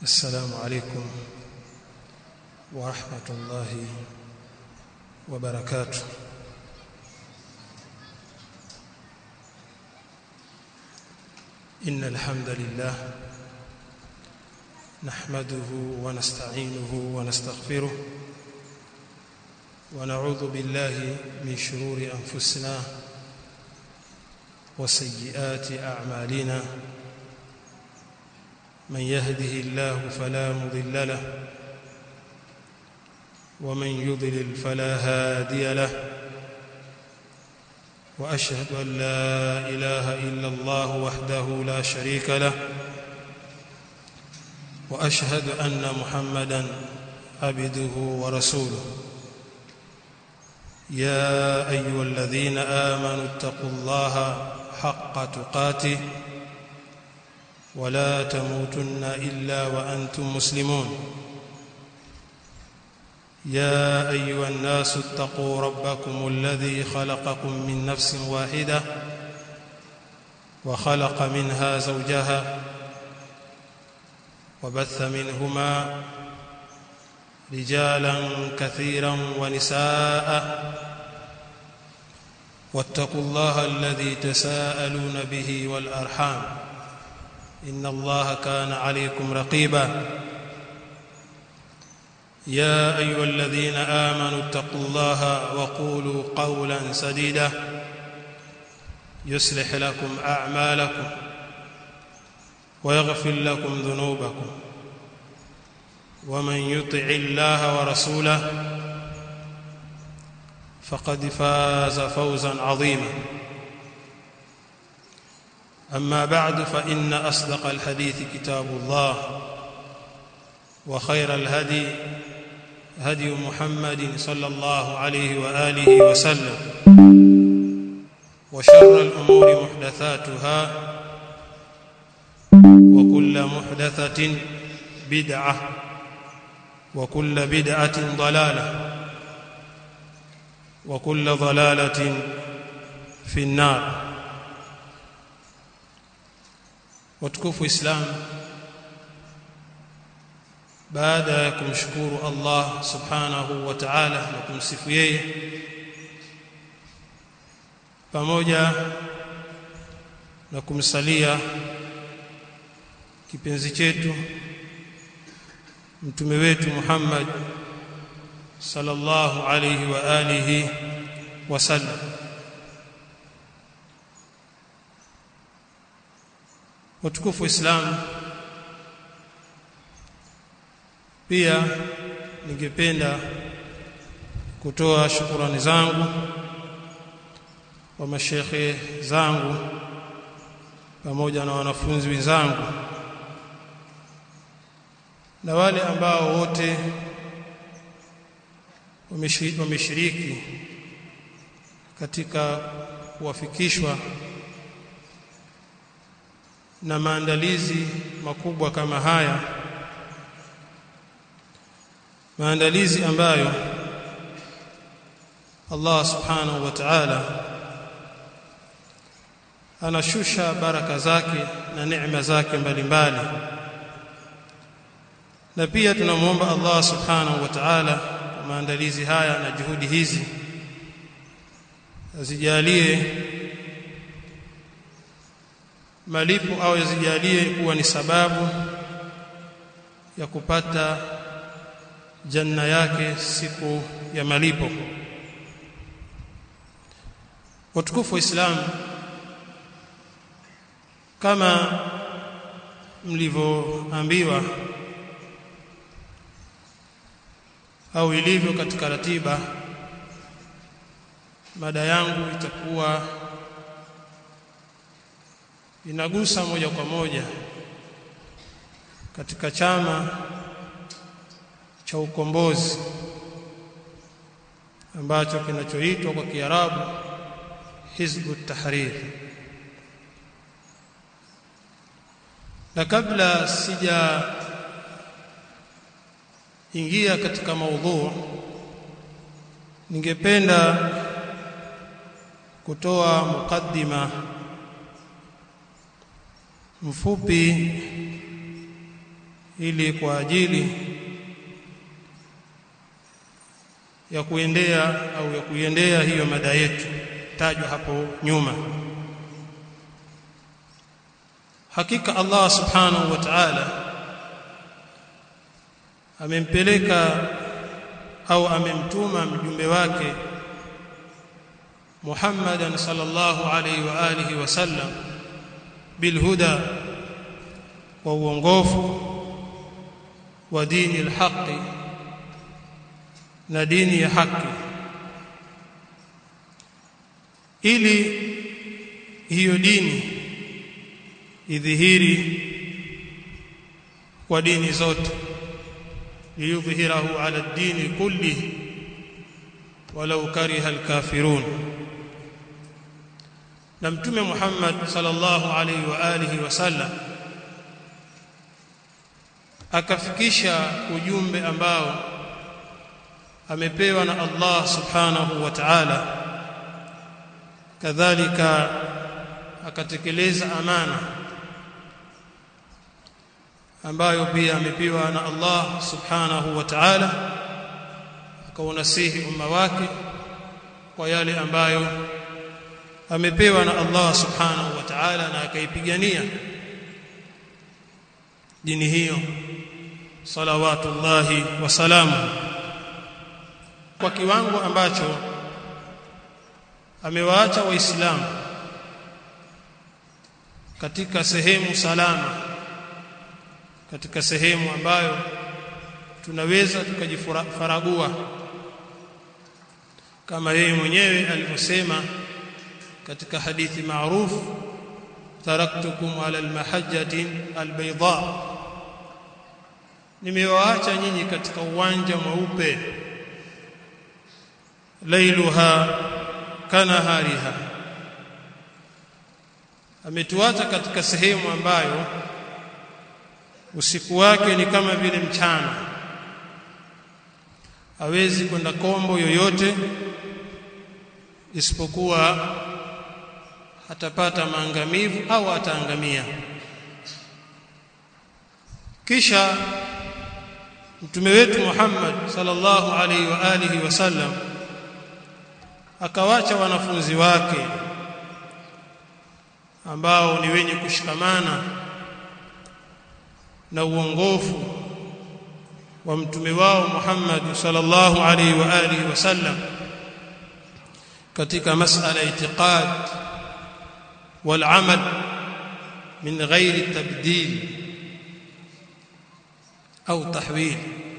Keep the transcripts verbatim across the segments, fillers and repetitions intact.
السلام عليكم ورحمة الله وبركاته. إن الحمد لله نحمده ونستعينه ونستغفره ونعوذ بالله من شرور أنفسنا وسيئات أعمالنا. من يهده الله فلا مضل له ومن يضلل فلا هادي له، وأشهد أن لا إله إلا الله وحده لا شريك له، وأشهد أن محمدًا عبده ورسوله. يا أيها الذين آمنوا اتقوا الله حق تقاته ولا تموتن إلا وأنتم مسلمون. يا أيها الناس اتقوا ربكم الذي خلقكم من نفس واحدة وخلق منها زوجها وبث منهما رجالا كثيرا ونساء، واتقوا الله الذي تساءلون به والأرحام إن الله كان عليكم رقيبا. يا أيها الذين آمنوا اتقوا الله وقولوا قولا سديدا يصلح لكم أعمالكم ويغفر لكم ذنوبكم، ومن يطع الله ورسوله فقد فاز فوزا عظيما. أما بعد، فإن أصدق الحديث كتاب الله، وخير الهدي هدي محمد صلى الله عليه وآله وسلم، وشر الأمور محدثاتها، وكل محدثة بدعة، وكل بدعة ضلالة، وكل ضلالة في النار. Watukufu Islam, baada ya kumshukuru Allah subhanahu wa ta'ala na kumsifu yeye, pamoja na kumsalia kipenzi chetu mtume wetu Muhammad sallallahu alayhi wa alihi wasallam, watukufu Islam, pia ningependa kutoa shukrani zangu kwa mashekhe zangu pamoja na wanafunzi wenzangu na wale ambao wote wameshiriki katika kuwafikishwa na maandalizi makubwa kama haya, maandalizi ambayo Allah subhanahu wa ta'ala anashusha baraka zake na neema zake mbalimbali. Na pia tunamuomba Allah subhanahu wa ta'ala kwa maandalizi haya na juhudi hizi azijalie malipo au yazijalie kuwa ni sababu ya kupata janna yake siku ya malipo. Watukufu Islam, kama mlivyoambiwa au ilivyo katika ratiba, mada yangu itakuwa inagusa moja kwa moja katika chama cha ukombozi ambacho kinachoitwa kwa Kiarabu Hizbut Tahrir. Na kabla sija ingia katika maudhu, ningependa kutoa mukaddima mfupi ili kwa ajili ya kuendea au ya kuiendea hiyo mada yetu tajwa hapo nyuma. Hakika Allah subhanahu wa ta'ala amempeleka au amemtuma mjumbe wake Muhammadan sallallahu alayhi wa alihi wasallam bilhuda wa uongofu wa dini alhaqi na dini ya haki, ili hiyo dini idhihiri kwa dini zote, liyudhhirahu ala ad-dini kullihi walau kariha al-kafirun. Na mtume Muhammad sallallahu alayhi wa alihi wasallam akafikisha ujumbe ambao amepewa na Allah subhanahu wa ta'ala, kadhalika akatekeleza amana ambayo pia amepewa na Allah subhanahu wa ta'ala, akaunasihi umma wake kwa yale ambayo amepewa na Allah subhanahu wa ta'ala, na akaipigania dini hiyo salawatullahi wa salamu kwa kiwango ambacho amewaacha waislamu katika sehemu salama, katika sehemu ambayo tunaweza tukajifaragua, kama yeye mwenyewe alivyosema katika hadithi maarufu, taraktukum ala almahajjati albayda, nimewaacha nyinyi katika uwanja mweupe, lailuha kanahariha, ametuacha katika sehemu ambayo usiku wake ni kama vile mchana, hawezi kwenda kombo yoyote isipokuwa atapata maangamivu au ataangamia. Kisha mtume wetu Muhammad sallallahu alaihi wa alihi wasallam akawacha wanafunzi wake ambao ni wenye kushikamana na uongofu wa mtume wao Muhammad sallallahu alaihi wa alihi wasallam katika masala itiqad wal amal min ghairi tabdil au tahwil.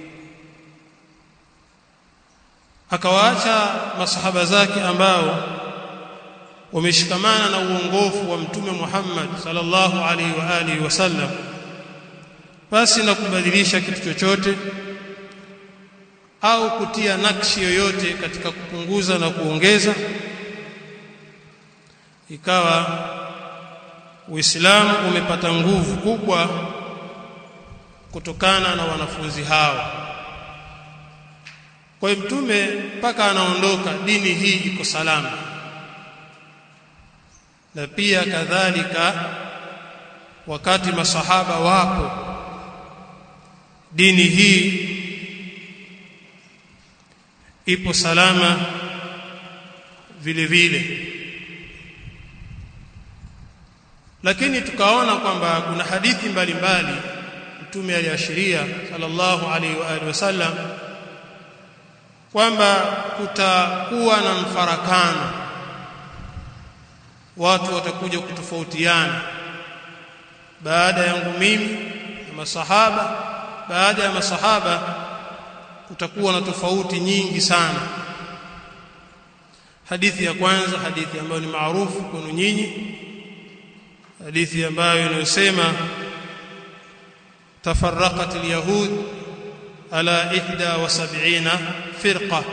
Akawaacha masahaba zake ambao wameshikamana na uongofu wa mtume Muhammad sallallahu alaihi wa alihi wasallam, basi na kubadilisha kitu chochote au kutia nakshi yoyote katika kupunguza na kuongeza. Ikawa Uislamu umepata nguvu kubwa kutokana na wanafunzi hao. Kwa hiyo mtume mpaka anaondoka dini hii iko salama, na pia kadhalika wakati masahaba wapo dini hii ipo salama vile vile. Lakini tukaona kwamba kuna hadithi mbalimbali mtume aliashiria sallallahu alaihi wa alihi wasallam kwamba kutakuwa na mfarakano, watu watakuja kutofautiana baada yangu mimi na masahaba. Baada ya masahaba kutakuwa na tofauti nyingi sana. Hadithi ya kwanza, hadithi ambayo ni maarufu kwenu nyinyi, hadithi ambayo inasema tafarraqat alyahud ala ihda wa sab'ina firqa,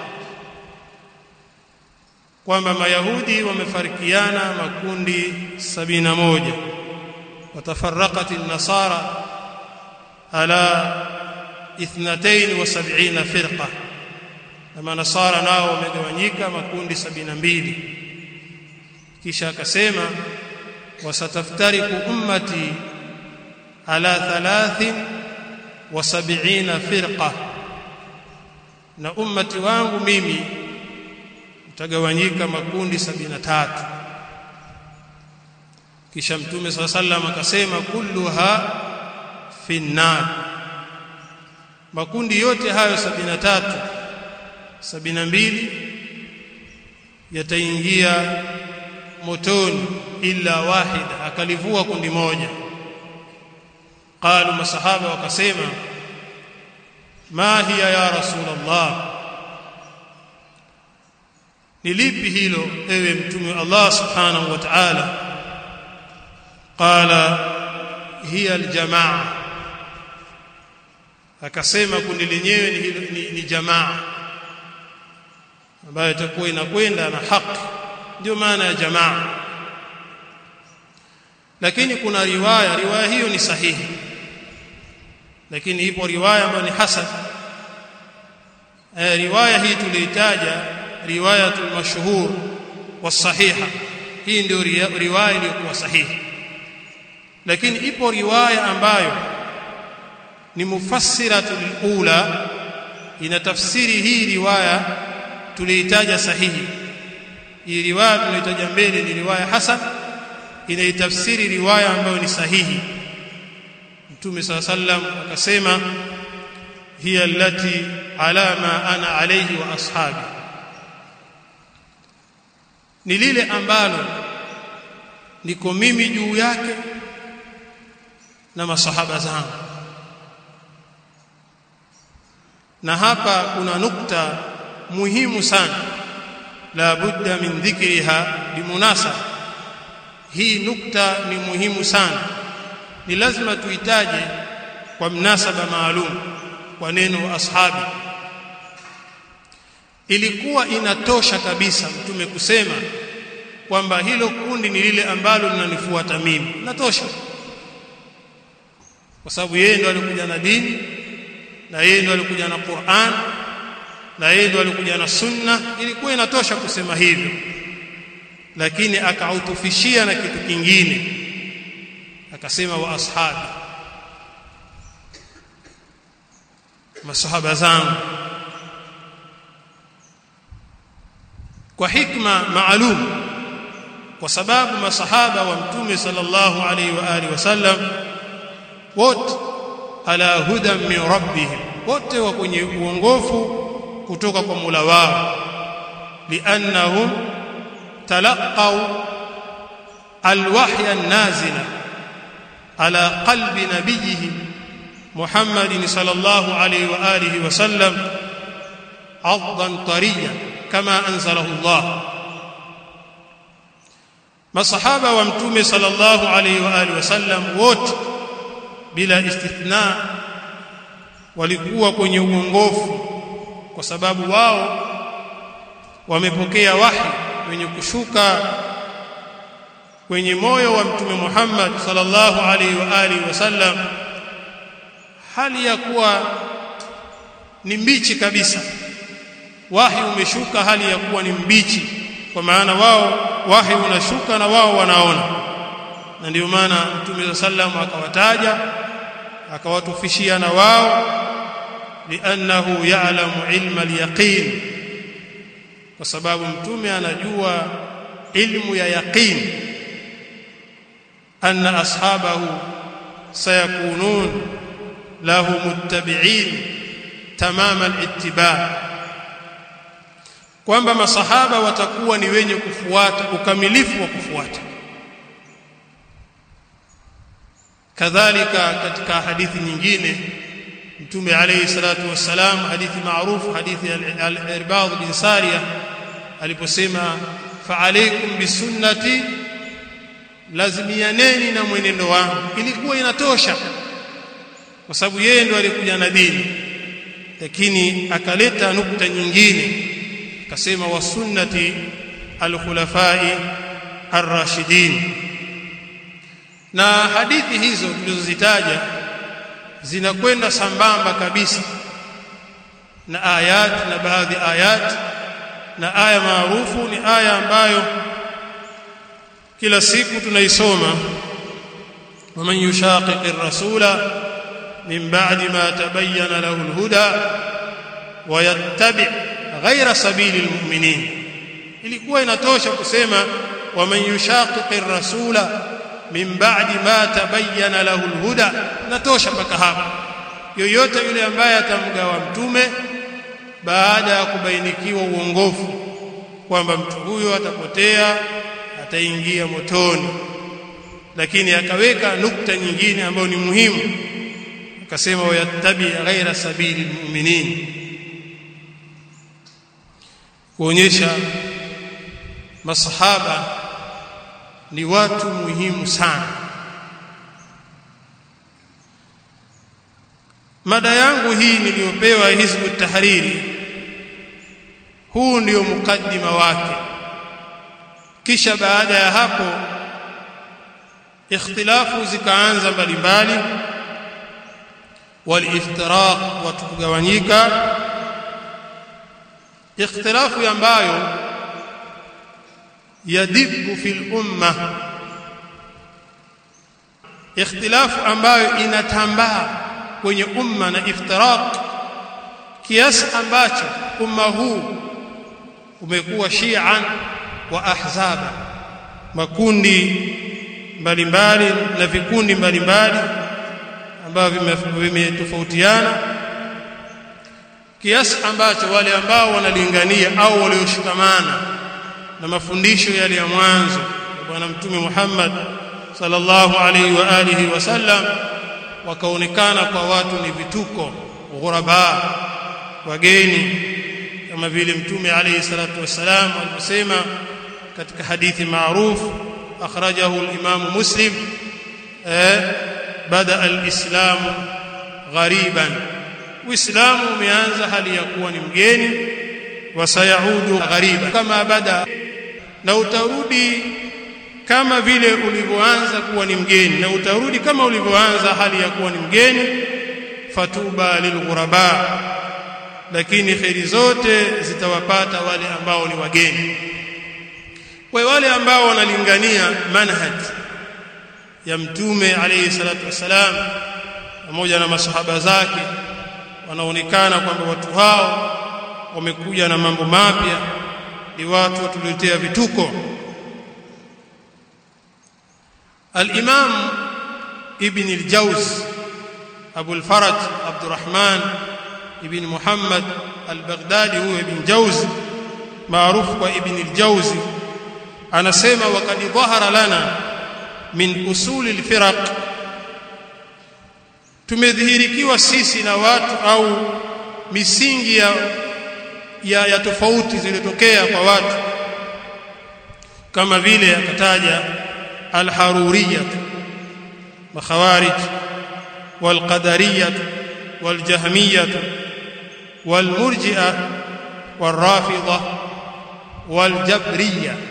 kwamba mayahudi wamefarikiana makundi sabini na moja. Watafarraqat an-nasara ala اثنتين وسبعين فرقة, na nasara nao wamegawanyika makundi sabini na mbili. Kisha akasema wasataftariku ummati ala thalathin wa sab'ina firqa, na ummati wangu mimi utagawanyika makundi sabini na tatu. Kisha Mtume sallallahu alayhi wasallam akasema kulluha fi nnar, makundi yote hayo sabini na tatu, sabini na mbili yataingia motoni illa wahida, akalivua kundi moja. Qalu, masahaba wakasema ma hiya ya Rasulullah, ni lipi hilo ewe mtume wa Allah subhanahu wa ta'ala? Qala hiya aljamaa, akasema kundi lenyewe ni, ni, ni jamaa ambayo itakuwa inakwenda na haki, ndio maana ya jamaa. Lakini kuna riwaya, riwaya hiyo ni sahihi, lakini ipo riwaya ambayo ni hasan. eh, riwaya hii tulitaja riwayatul mashhur wasahiha, hii ndio riwaya iliyokuwa sahihi. Lakini ipo riwaya ambayo ni mufassiratul ula, ina tafsiri hii riwaya tulitaja sahihi. Hii riwaya tulitaja mbele ni riwaya hasan, inaitafsiri riwaya ambayo ni sahihi. Mtume sallallahu alayhi wasallam akasema hiya allati ala ma ana alayhi wa ashabi, ni lile ambalo niko mimi juu yake na masahaba zangu. Na hapa kuna nukta muhimu sana, la budda min dhikriha bimunasaba. Hii nukta ni muhimu sana, ni lazima tuitaje kwa mnasaba maalum, kwa neno ashabi. Ilikuwa inatosha kabisa mtume kusema kwamba hilo kundi ni lile ambalo linanifuata mimi, natosha, kwa sababu yeye ndo alikuja na dini, na yeye ndo alikuja na Qur'an, na yeye ndo alikuja na sunna. Ilikuwa inatosha kusema hivyo, lakini akautufishia na kitu kingine, akasema wa ashabi, masahaba zangu, kwa hikma maalum, kwa sababu masahaba wa mtume sallallahu alaihi wa alihi wasallam wote ala hudan min rabbihim, wote wa kwenye uongofu kutoka kwa Mola wao. Liannahum talaqaw alwahya an-nazila ala qalbi nabiyihim Muhammadin sallallahu alaihi wa alihi wasallam addan tariyan kama anzalahu Allah. Masahaba wa mtume sallallahu alaihi wa alihi wasallam wote bila istithna walikuwa kwenye uongofu, kwa sababu wao wamepokea wahi wenye kushuka kwenye moyo wa mtume Muhammad sallallahu alaihi wa alihi wasallam, hali ya kuwa ni mbichi kabisa. Wahi umeshuka hali ya kuwa ni mbichi, kwa maana wao wahi unashuka na wao wanaona. Na ndio maana mtume sallallahu akawataja, akawatufishia na wao, li'annahu ya'lamu ilma al-yaqin, kwa sababu mtume anajua ilmu ya yaqin, anna ashabahu sayakunun lahu muttabi'in tamama al-ittiba', kwamba masahaba watakuwa ni wenye kufuata ukamilifu wa kufuata. Kadhalika katika hadithi nyingine mtume alayhi salatu wassalam, hadithi maarufu, hadithi al-Irbad bin Sariyah, aliposema fa alaykum bisunnati, lazimianeni na mwenendo wangu. Ilikuwa inatosha, kwa sababu yeye ndo alikuja na dini, lakini akaleta nukta nyingine, akasema wa sunnati al-khulafai ar-rashidin. Na hadithi hizo tulizozitaja zinakwenda sambamba kabisa na ayat, na baadhi ayat, na aya maarufu ni aya ambayo kila siku tunaisoma, waman yushaqiqir rasula min ba'di ma tabayyana lahu al-huda wa yattabi' ghayra sabilil mu'minin. Ilikuwa inatosha kusema wa man yushaqiqir rasula min ba'di ma tabayyana lahu al-huda, natosha mpaka hapo. Yoyote yule ambaye atamgawa mtume baada ya kubainikiwa uongofu kwamba mtu huyo atapotea, ataingia motoni, lakini akaweka nukta nyingine ambayo ni muhimu, akasema wayattabi ghaira sabili almu'minin, kuonyesha masahaba ni watu muhimu sana. Mada yangu hii niliyopewa Hizbu Tahriri, huu ndio mukaddima wake. Kisha baada ya hapo ikhtilafu zikaanza mbalimbali, waliftiraq, watu kugawanyika, ikhtilafu ambayo yadibu fil umma, ikhtilafu ambayo inatambaa kwenye umma na iftiraq, kiasi ambacho umma huu umekuwa shi'an wa ahzaba, makundi mbalimbali na vikundi mbalimbali ambavyo vimetofautiana, kiasi ambacho wale ambao wanalingania au walioshikamana na mafundisho yale ya mwanzo ya Bwana Mtume Muhammad sallallahu alaihi wa alihi wasallam wakaonekana kwa watu ni vituko, ghuraba, wageni, kama vile Mtume alayhi salatu wasalam aliposema katika hadithi maarufu akhrajahu al-Imam Muslim, eh bada al-Islam ghariban, Uislamu umeanza hali ya kuwa ni mgeni, wasayaudu ghariban kama bada, na utarudi kama vile ulivyoanza kuwa ni mgeni, na utarudi kama ulivyoanza hali ya kuwa ni mgeni. Fatuba lilghuraba, lakini khairi zote zitawapata wale ambao ni wageni. Kwa wale ambao wanalingania manhaj ya Mtume alayhi salatu wasalam pamoja na masahaba zake, wanaonekana kwamba watu hao wamekuja na mambo mapya, ni watu watuletea vituko. Al-Imam Ibn al-Jawzi Abu al-Faraj Abdurrahman Ibn Muhammad al-Baghdadi, huwa Ibn Jawzi maarufu kwa Ibn al-Jawzi, anasema waqad dhahara lana min usuli al-firaq, tumedhihirikiwa sisi na watu au misingi ya ya, ya tofauti zilizotokea kwa watu, kama vile akataja al-haruriyyah, makhawarij, wal-qadariyah, wal-jahmiyah, wal-murji'ah, wal-rafidah, wal-jabriyah.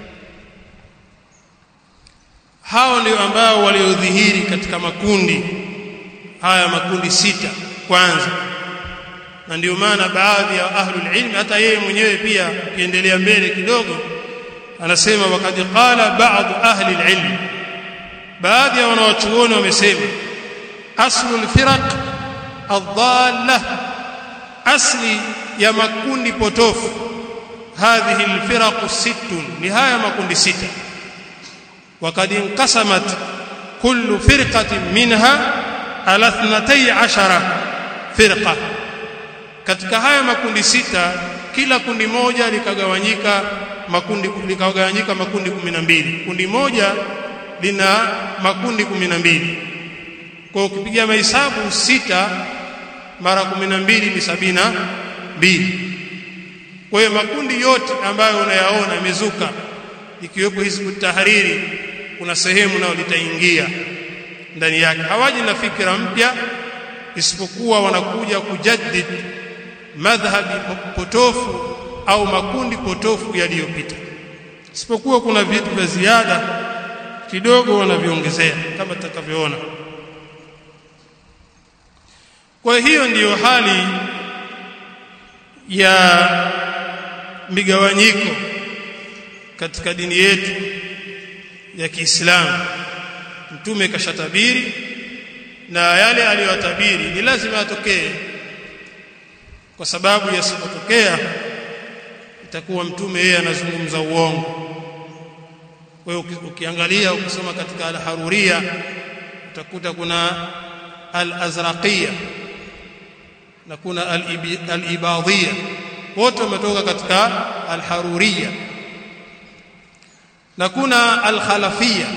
Hao ndio ambao waliodhihiri katika makundi haya, makundi sita kwanza. Na ndio maana baadhi ya ahlul ilm, hata yeye mwenyewe pia kiendelea mbele kidogo, anasema wakati qala ba'd ahli al-ilm, baadhi ya wanawachuoni wamesema aslul firaq ad-dalla, asli ya makundi potofu, hadhihi al-firaq sittun, ni haya makundi sita. وقد انقسمت كل فرقة منها على اثنتي عشرة فرقة. Katika haya makundi sita, kila kundi moja likagawanyika makundi likagawanyika makundi kumi na mbili. Kundi moja lina makundi kumi na mbili. Kwa ukipiga mahesabu sita mara kumi na mbili ni sabini na mbili. Kwa hiyo makundi yote ambayo unayaona yamezuka, ikiwepo Hizbu Tahriri, kuna sehemu nao litaingia ndani yake. Hawaji na fikra mpya, isipokuwa wanakuja kujaddid madhhabi potofu au makundi potofu yaliyopita, isipokuwa kuna vitu vya ziada kidogo wanaviongezea kama tutakavyoona. Kwa hiyo ndiyo hali ya migawanyiko katika dini yetu ya Kiislamu. Mtume kashatabiri na yale aliyotabiri ni lazima yatokee, kwa sababu yasipotokea itakuwa mtume yeye anazungumza uongo. Kwa hiyo ukiangalia ukisoma katika al-Haruriyya utakuta kuna al-Azraqiyya na kuna al-Ibadiyya, wote wametoka katika al-Haruriyya, na kuna al-Khalafiyya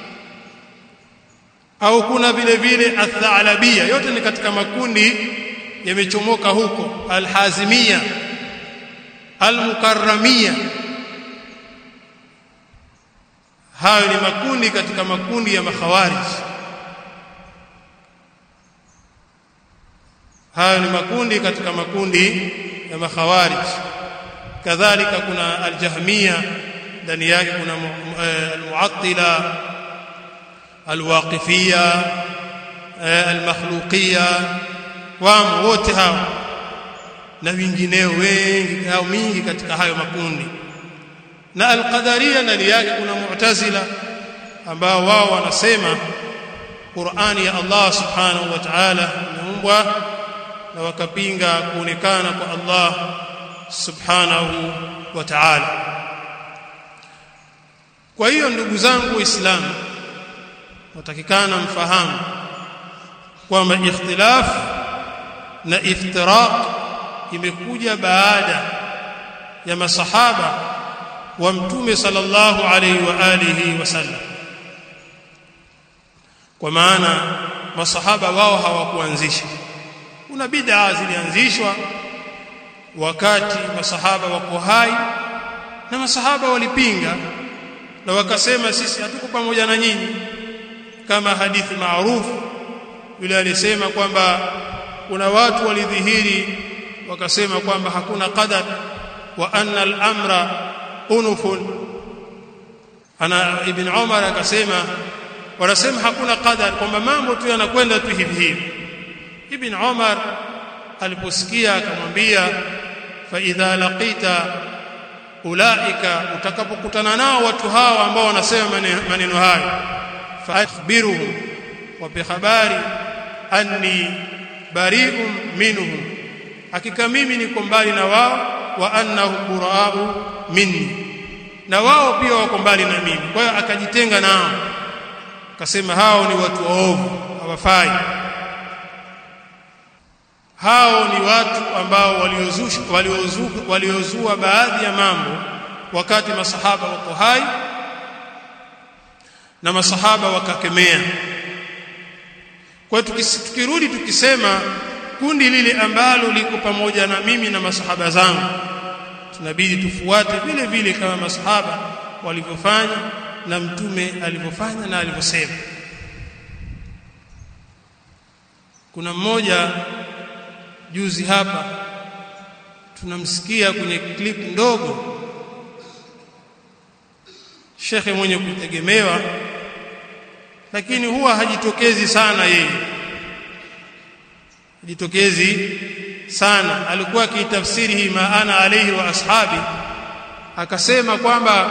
au kuna vile vile al-Tha'labiyya, yote ni katika makundi yamechomoka huko, al-Hazimiyya, al-Mukarramiyya. Hayo ni makundi katika makundi ya makhawarij. Hayo ni makundi katika makundi ya makhawarij. Kadhalika kuna al-Jahmiyya, ndani yake kuna al-Mu'attila, al-Waqifiyya, al-Makhluqiyya, wamo wote hao na wengineo wengi au mingi katika hayo makundi. Na al-Qadariyya ndani yake kuna Mu'tazila ambao wao wanasema Qur'ani ya Allah subhanahu wa ta'ala imeumbwa, na wakapinga kuonekana kwa Allah subhanahu wa ta'ala. Kwa hiyo ndugu zangu Waislamu, watakikana mfahamu kwamba ikhtilaf na iftiraq imekuja baada ya masahaba wa mtume sallallahu alayhi wa alihi wasallam. Kwa maana masahaba wao hawakuanzisha. Kuna bid'a zilianzishwa wakati masahaba wako hai, na masahaba walipinga na wakasema sisi hatuko pamoja na nyinyi, kama hadithi maarufu yule alisema kwamba kuna watu walidhihiri wakasema kwamba hakuna qadar wa anna al-amra unufun. Ana Ibn Umar akasema wanasema hakuna qadar, kwamba mambo tu yanakwenda tu hivi hivi. Ibn Umar aliposikia akamwambia, fa idha laqita ulaika, utakapokutana nao watu hawa ambao wanasema maneno hayo, fa akhbiruhum, wape habari, anni bari'un minhum, hakika mimi niko mbali na wao, wa annahum bura'u minni, na wao pia wako mbali na mimi. Kwa hiyo akajitenga nao, akasema hao ni watu waovu, hawafai. Hao ni watu ambao waliozusha waliozua waliozua baadhi ya mambo wakati masahaba wako hai, na masahaba wakakemea. Kwa hiyo tukirudi tukisema kundi lile ambalo liko pamoja na mimi na masahaba zangu, tunabidi tufuate vile vile kama masahaba walivyofanya na mtume alivyofanya na alivyosema. Kuna mmoja juzi hapa tunamsikia kwenye clip ndogo, shekhe mwenye kutegemewa, lakini huwa hajitokezi sana yeye, hajitokezi sana. Alikuwa kitafsiri hii maana alayhi wa ashabi, akasema kwamba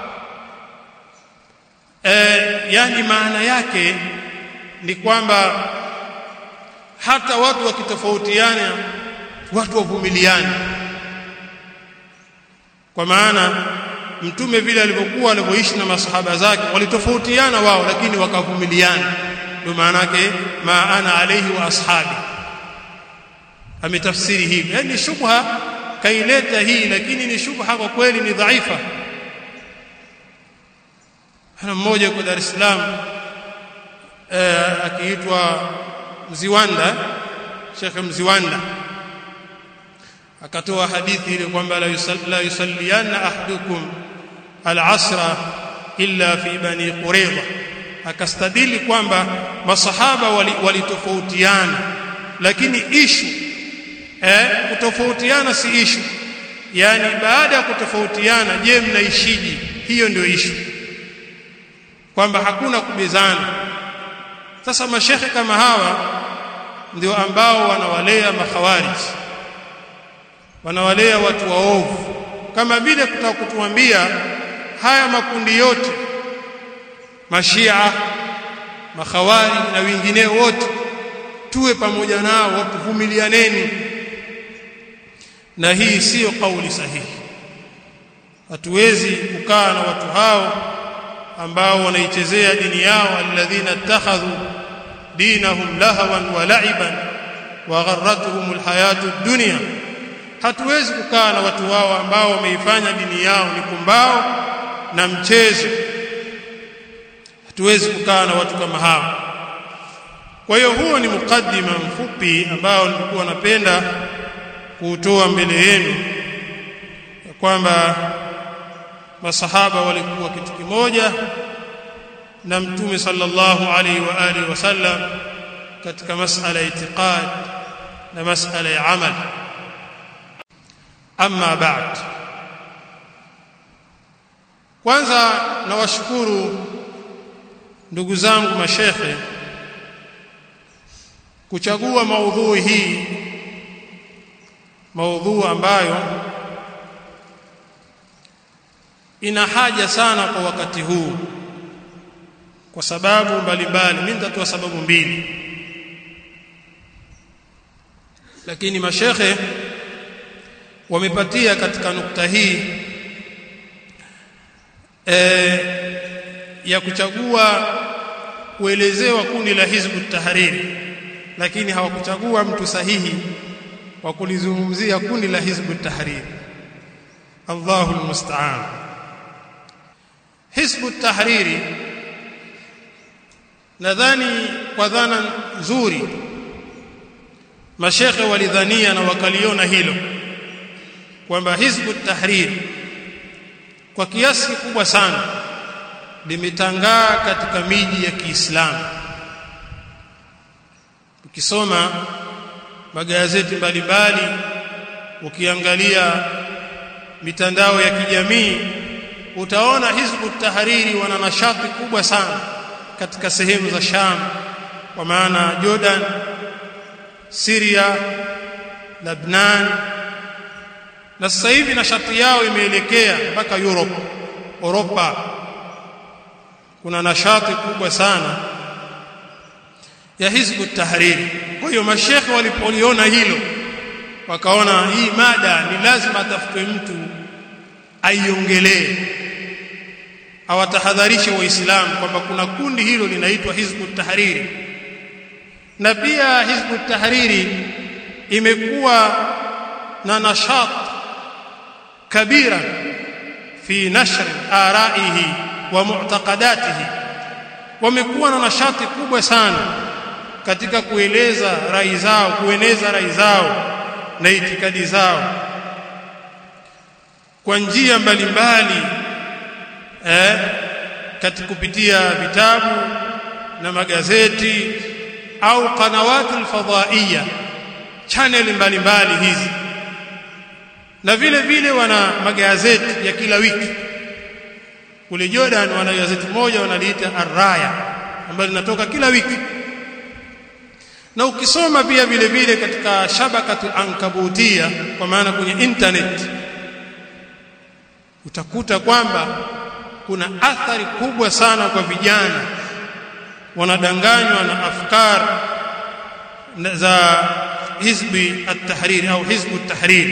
eh, yani maana yake ni kwamba hata watu wakitofautiana watu wavumiliane. Kwa maana mtume vile alivyokuwa alivyoishi na masahaba zake walitofautiana wao, lakini wakavumiliana. Ndio maana yake maana alayhi wa ashabi, ametafsiri hivi. Yani shubha kaileta hii, lakini ni shubha kwa kweli ni dhaifa. Ana mmoja kwa Dar es Salaam eh, akiitwa Mziwanda, Sheikh Mziwanda, akatoa hadithi ile kwamba la yusalliyanna ahadukum al-asra illa fi bani Qurayza. Akastadili kwamba masahaba walitofautiana wali lakini ishu eh kutofautiana si ishu, yani baada ya kutofautiana, je, mnaishiji? Hiyo ndio ishu, kwamba hakuna kubezana. Sasa mashekhe kama hawa ndio ambao wanawalea makhawarij, wanawalea watu waovu, kama vile kutaka kutuambia haya makundi yote, mashia, makhawarij na wengineo wote, tuwe pamoja nao, wavumilianeni. Na hii sio kauli sahihi. Hatuwezi kukaa na watu hao ambao wanaichezea dini yao, alladhina ittakhadhu dinahum lahawan wa la'iban wa gharratuhum alhayatud dunya. Hatuwezi kukaa na watu hao ambao wameifanya dini yao ni kumbao na mchezo. Hatuwezi kukaa na watu kama hao. Kwa hiyo huo ni mukaddima mfupi ambao nilikuwa napenda kuutoa mbele yenu, kwamba masahaba walikuwa kitu kimoja na Mtume sallallahu alaihi wa alihi wasallam katika masala ya itiqad na masala ya amal. Amma ba'd, kwanza nawashukuru ndugu zangu mashekhe kuchagua maudhui hii, maudhui ambayo ina haja sana kwa wakati huu kwa sababu mbalimbali. Mimi nitatoa sababu mbili, lakini mashekhe wamepatia katika nukta hii e, ya kuchagua kuelezewa kundi la Hizbut Tahrir, lakini hawakuchagua mtu sahihi wa kulizungumzia kundi la Hizbut Tahrir. Allahu almusta'an. Hizbut Tahrir, nadhani kwa dhana nzuri mashekhe walidhania na wakaliona hilo kwamba Hizbut Tahrir kwa kiasi kikubwa sana limetangaa katika miji ya Kiislamu. Ukisoma magazeti mbalimbali, ukiangalia mitandao ya kijamii, utaona Hizbut Tahrir wana nashati kubwa sana katika sehemu za Sham, kwa maana Jordan, Syria, Lebanon, na sasa hivi nashati yao imeelekea mpaka Europe, Europa. Kuna nashati kubwa sana ya Hizbut Tahrir. Kwa hiyo mashekhe walipoliona hilo wakaona hii mada ni lazima atafutwe mtu aiongelee, awatahadharishe waislamu kwamba kuna kundi hilo linaitwa Hizbut Tahrir. Na pia Hizbut Tahrir imekuwa na nashat kabira fi nashr araihi wa mu'taqadatihi. Wamekuwa na nashati kubwa sana katika kueleza rai zao, kueneza rai zao na itikadi zao kwa njia mbalimbali, eh katika kupitia vitabu na magazeti au qanawatul fadaiya, channel mbalimbali hizi. Na vile vile wana magazeti ya kila wiki. Kule Jordan wana gazeti moja wanaliita Ar-Raya ambalo linatoka kila wiki. Na ukisoma pia vile vile katika shabakatul ankabutia, kwa maana kwenye internet, utakuta kwamba kuna athari kubwa sana kwa vijana, wanadanganywa na afkar za Hizbi at-Tahrir au Hizbut Tahrir,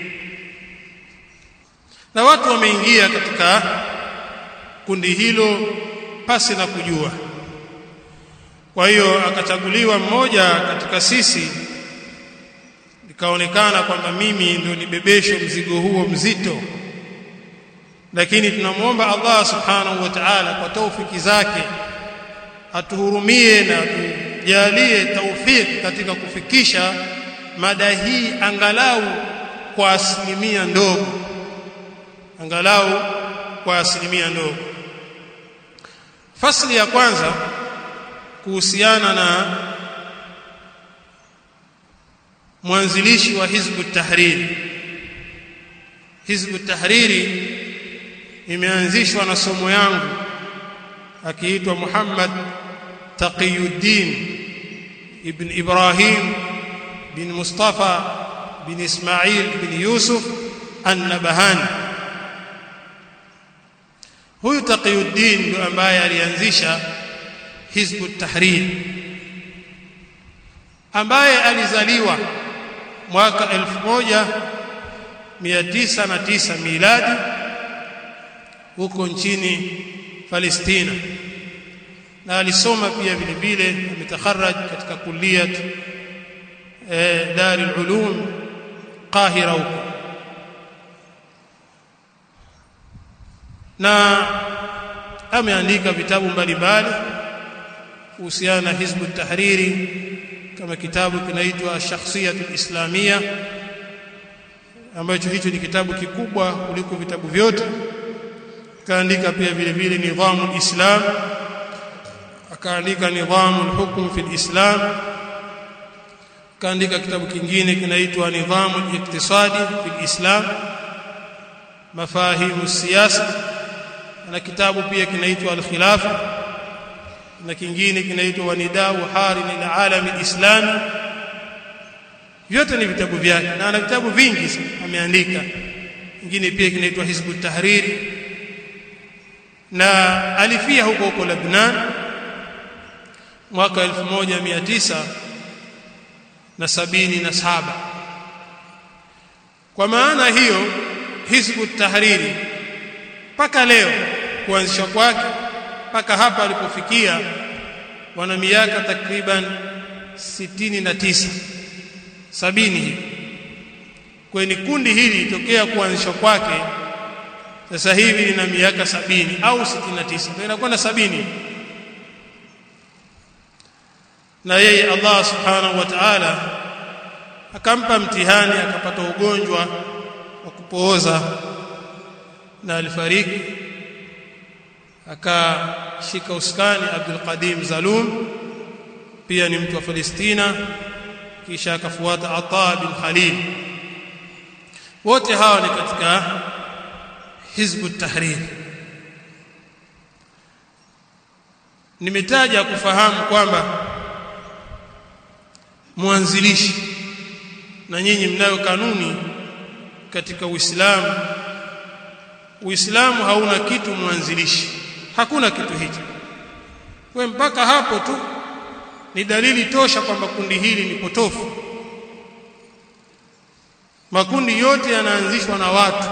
na watu wameingia katika kundi hilo pasi na kujua. Kwa hiyo akachaguliwa mmoja katika sisi, ikaonekana kwamba mimi ndio nibebesho mzigo huo mzito. Lakini tunamuomba Allah subhanahu wa ta'ala kwa taufiki zake atuhurumie na tujalie taufiki katika kufikisha mada hii angalau kwa asilimia ndogo, angalau kwa asilimia ndogo. Fasli ya kwanza kuhusiana na mwanzilishi wa Hizbut Tahrir. Hizbut Tahrir imeanzishwa na somo yangu akiitwa Muhammad Taqiyuddin ibn Ibrahim bin Mustafa bin Ismail bin Yusuf an-Nabahani. Huyu Taqiyuddin ndio ambaye alianzisha Hizbut Tahrir. ambaye alizaliwa mwaka elfu moja mia tisa na tisa miladi huko nchini Palestina, na alisoma pia vile vile, ametakharaj katika kulliyat eh, Dar al-Ulum Qahira huko, na ameandika vitabu mbalimbali kuhusiana na Hizb at-Tahriri, kama kitabu kinaitwa Shakhsiyat al-Islamiyya, ambacho hicho ni kitabu kikubwa kuliko vitabu vyote. Akaandika pia vile vile Nidhamu al-Islam, akaandika Nidhamu al-Hukm fi al-Islam, akaandika kitabu kingine kinaitwa Nidhamu al-Iqtisadi fi al-Islam, Mafahimu siyasa, na kitabu pia kinaitwa Al-Khilafa, na kingine kinaitwa Wanidau Harin al-Alam al-Islami. Vyote ni vitabu vyake, na ana vitabu vingi ameandika. Kingine pia kinaitwa Hizb at-Tahriri, na alifia huko huko Lebanon mwaka elfu moja mia tisa na sabini na saba. Kwa maana hiyo Hizb at-Tahriri paka leo kuanzishwa kwake paka hapa alipofikia wana miaka takriban sitini na tisa sabini hivi. Kwa ni kundi hili tokea kuanzishwa kwake sasa hivi lina miaka sabini au sitini na tisa, ndio inakuwa na sabini. Na yeye Allah subhanahu wa ta'ala akampa mtihani, akapata ugonjwa wa kupooza na alifariki. Akashika uskani Abdul Qadim Zalum, pia ni mtu wa Palestina, kisha akafuata Ata bin Khalil. Wote hawa ni katika Hizb at-Tahrir. Nimetaja kufahamu kwamba mwanzilishi, na nyinyi mnayo kanuni katika Uislamu, Uislamu hauna kitu mwanzilishi, hakuna kitu hicho. Kwa mpaka hapo tu ni dalili tosha kwamba kundi hili ni potofu. Makundi yote yanaanzishwa na watu.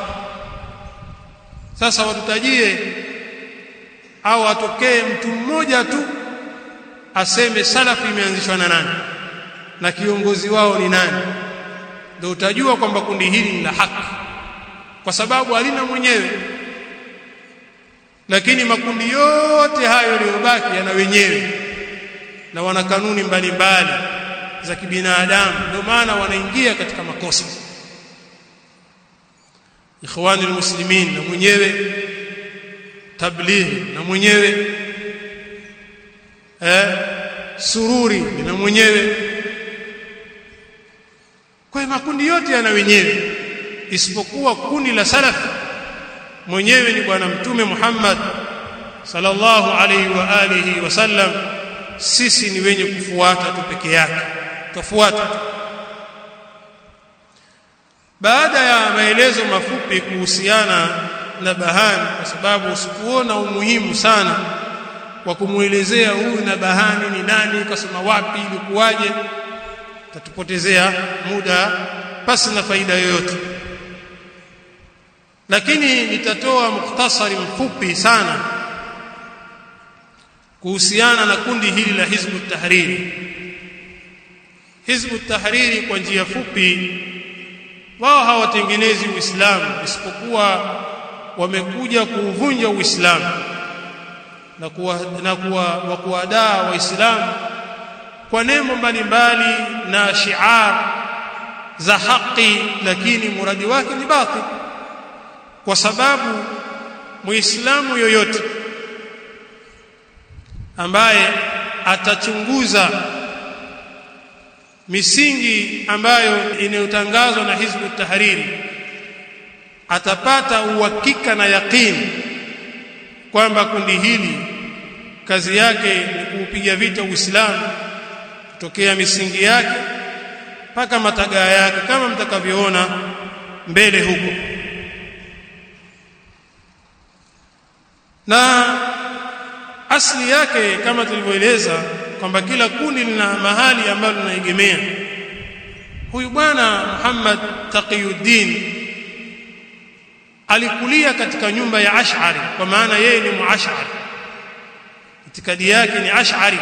Sasa watutajie au atokee mtu mmoja tu aseme salafi imeanzishwa na nani na kiongozi wao ni nani, ndio utajua kwamba kundi hili ni la haki, kwa sababu halina mwenyewe. Lakini makundi yote hayo yaliyobaki yana wenyewe na wana kanuni mbalimbali za kibinadamu, ndio maana wanaingia katika makosa. Ikhwani al-Muslimin na mwenyewe, Tabligh na mwenyewe, eh Sururi na mwenyewe. Kwa hiyo makundi yote yana wenyewe, isipokuwa kundi la salaf mwenyewe ni bwana Mtume Muhammad sallallahu alaihi wa alihi wasallam. Sisi ni wenye kufuata tu peke yake, tufuata. Baada ya maelezo mafupi kuhusiana na Nabahani, kwa sababu sikuona umuhimu sana wa kumuelezea huyu Nabahani ni nani, kasoma wapi, ilikuwaje, tatupotezea muda pasi na faida yoyote. Lakini nitatoa mukhtasari mfupi sana kuhusiana na kundi hili la Hizb at-Tahriri. Hizb at-Tahriri kwa njia fupi, wao hawatengenezi Uislamu, isipokuwa wamekuja kuuvunja Uislamu na kuwa na kuwa wa kuadaa Waislamu kwa nembo mbalimbali na shiar za haki, lakini muradi wake ni batil. Kwa sababu Muislamu yoyote ambaye atachunguza misingi ambayo inayotangazwa na Hizb at-Tahriri atapata uhakika na yaqini kwamba kundi hili kazi yake ni kuupiga vita Uislamu kutokea misingi yake mpaka matagaa yake, kama mtakavyoona mbele huko. Na asili yake kama tulivyoeleza kwamba kila kundi lina mahali ambalo linaegemea. Huyu bwana Muhammad Taqiyuddin alikulia katika nyumba ya Ash'ari, kwa maana yeye ni muash'ari, itikadi yake ni ash'ari.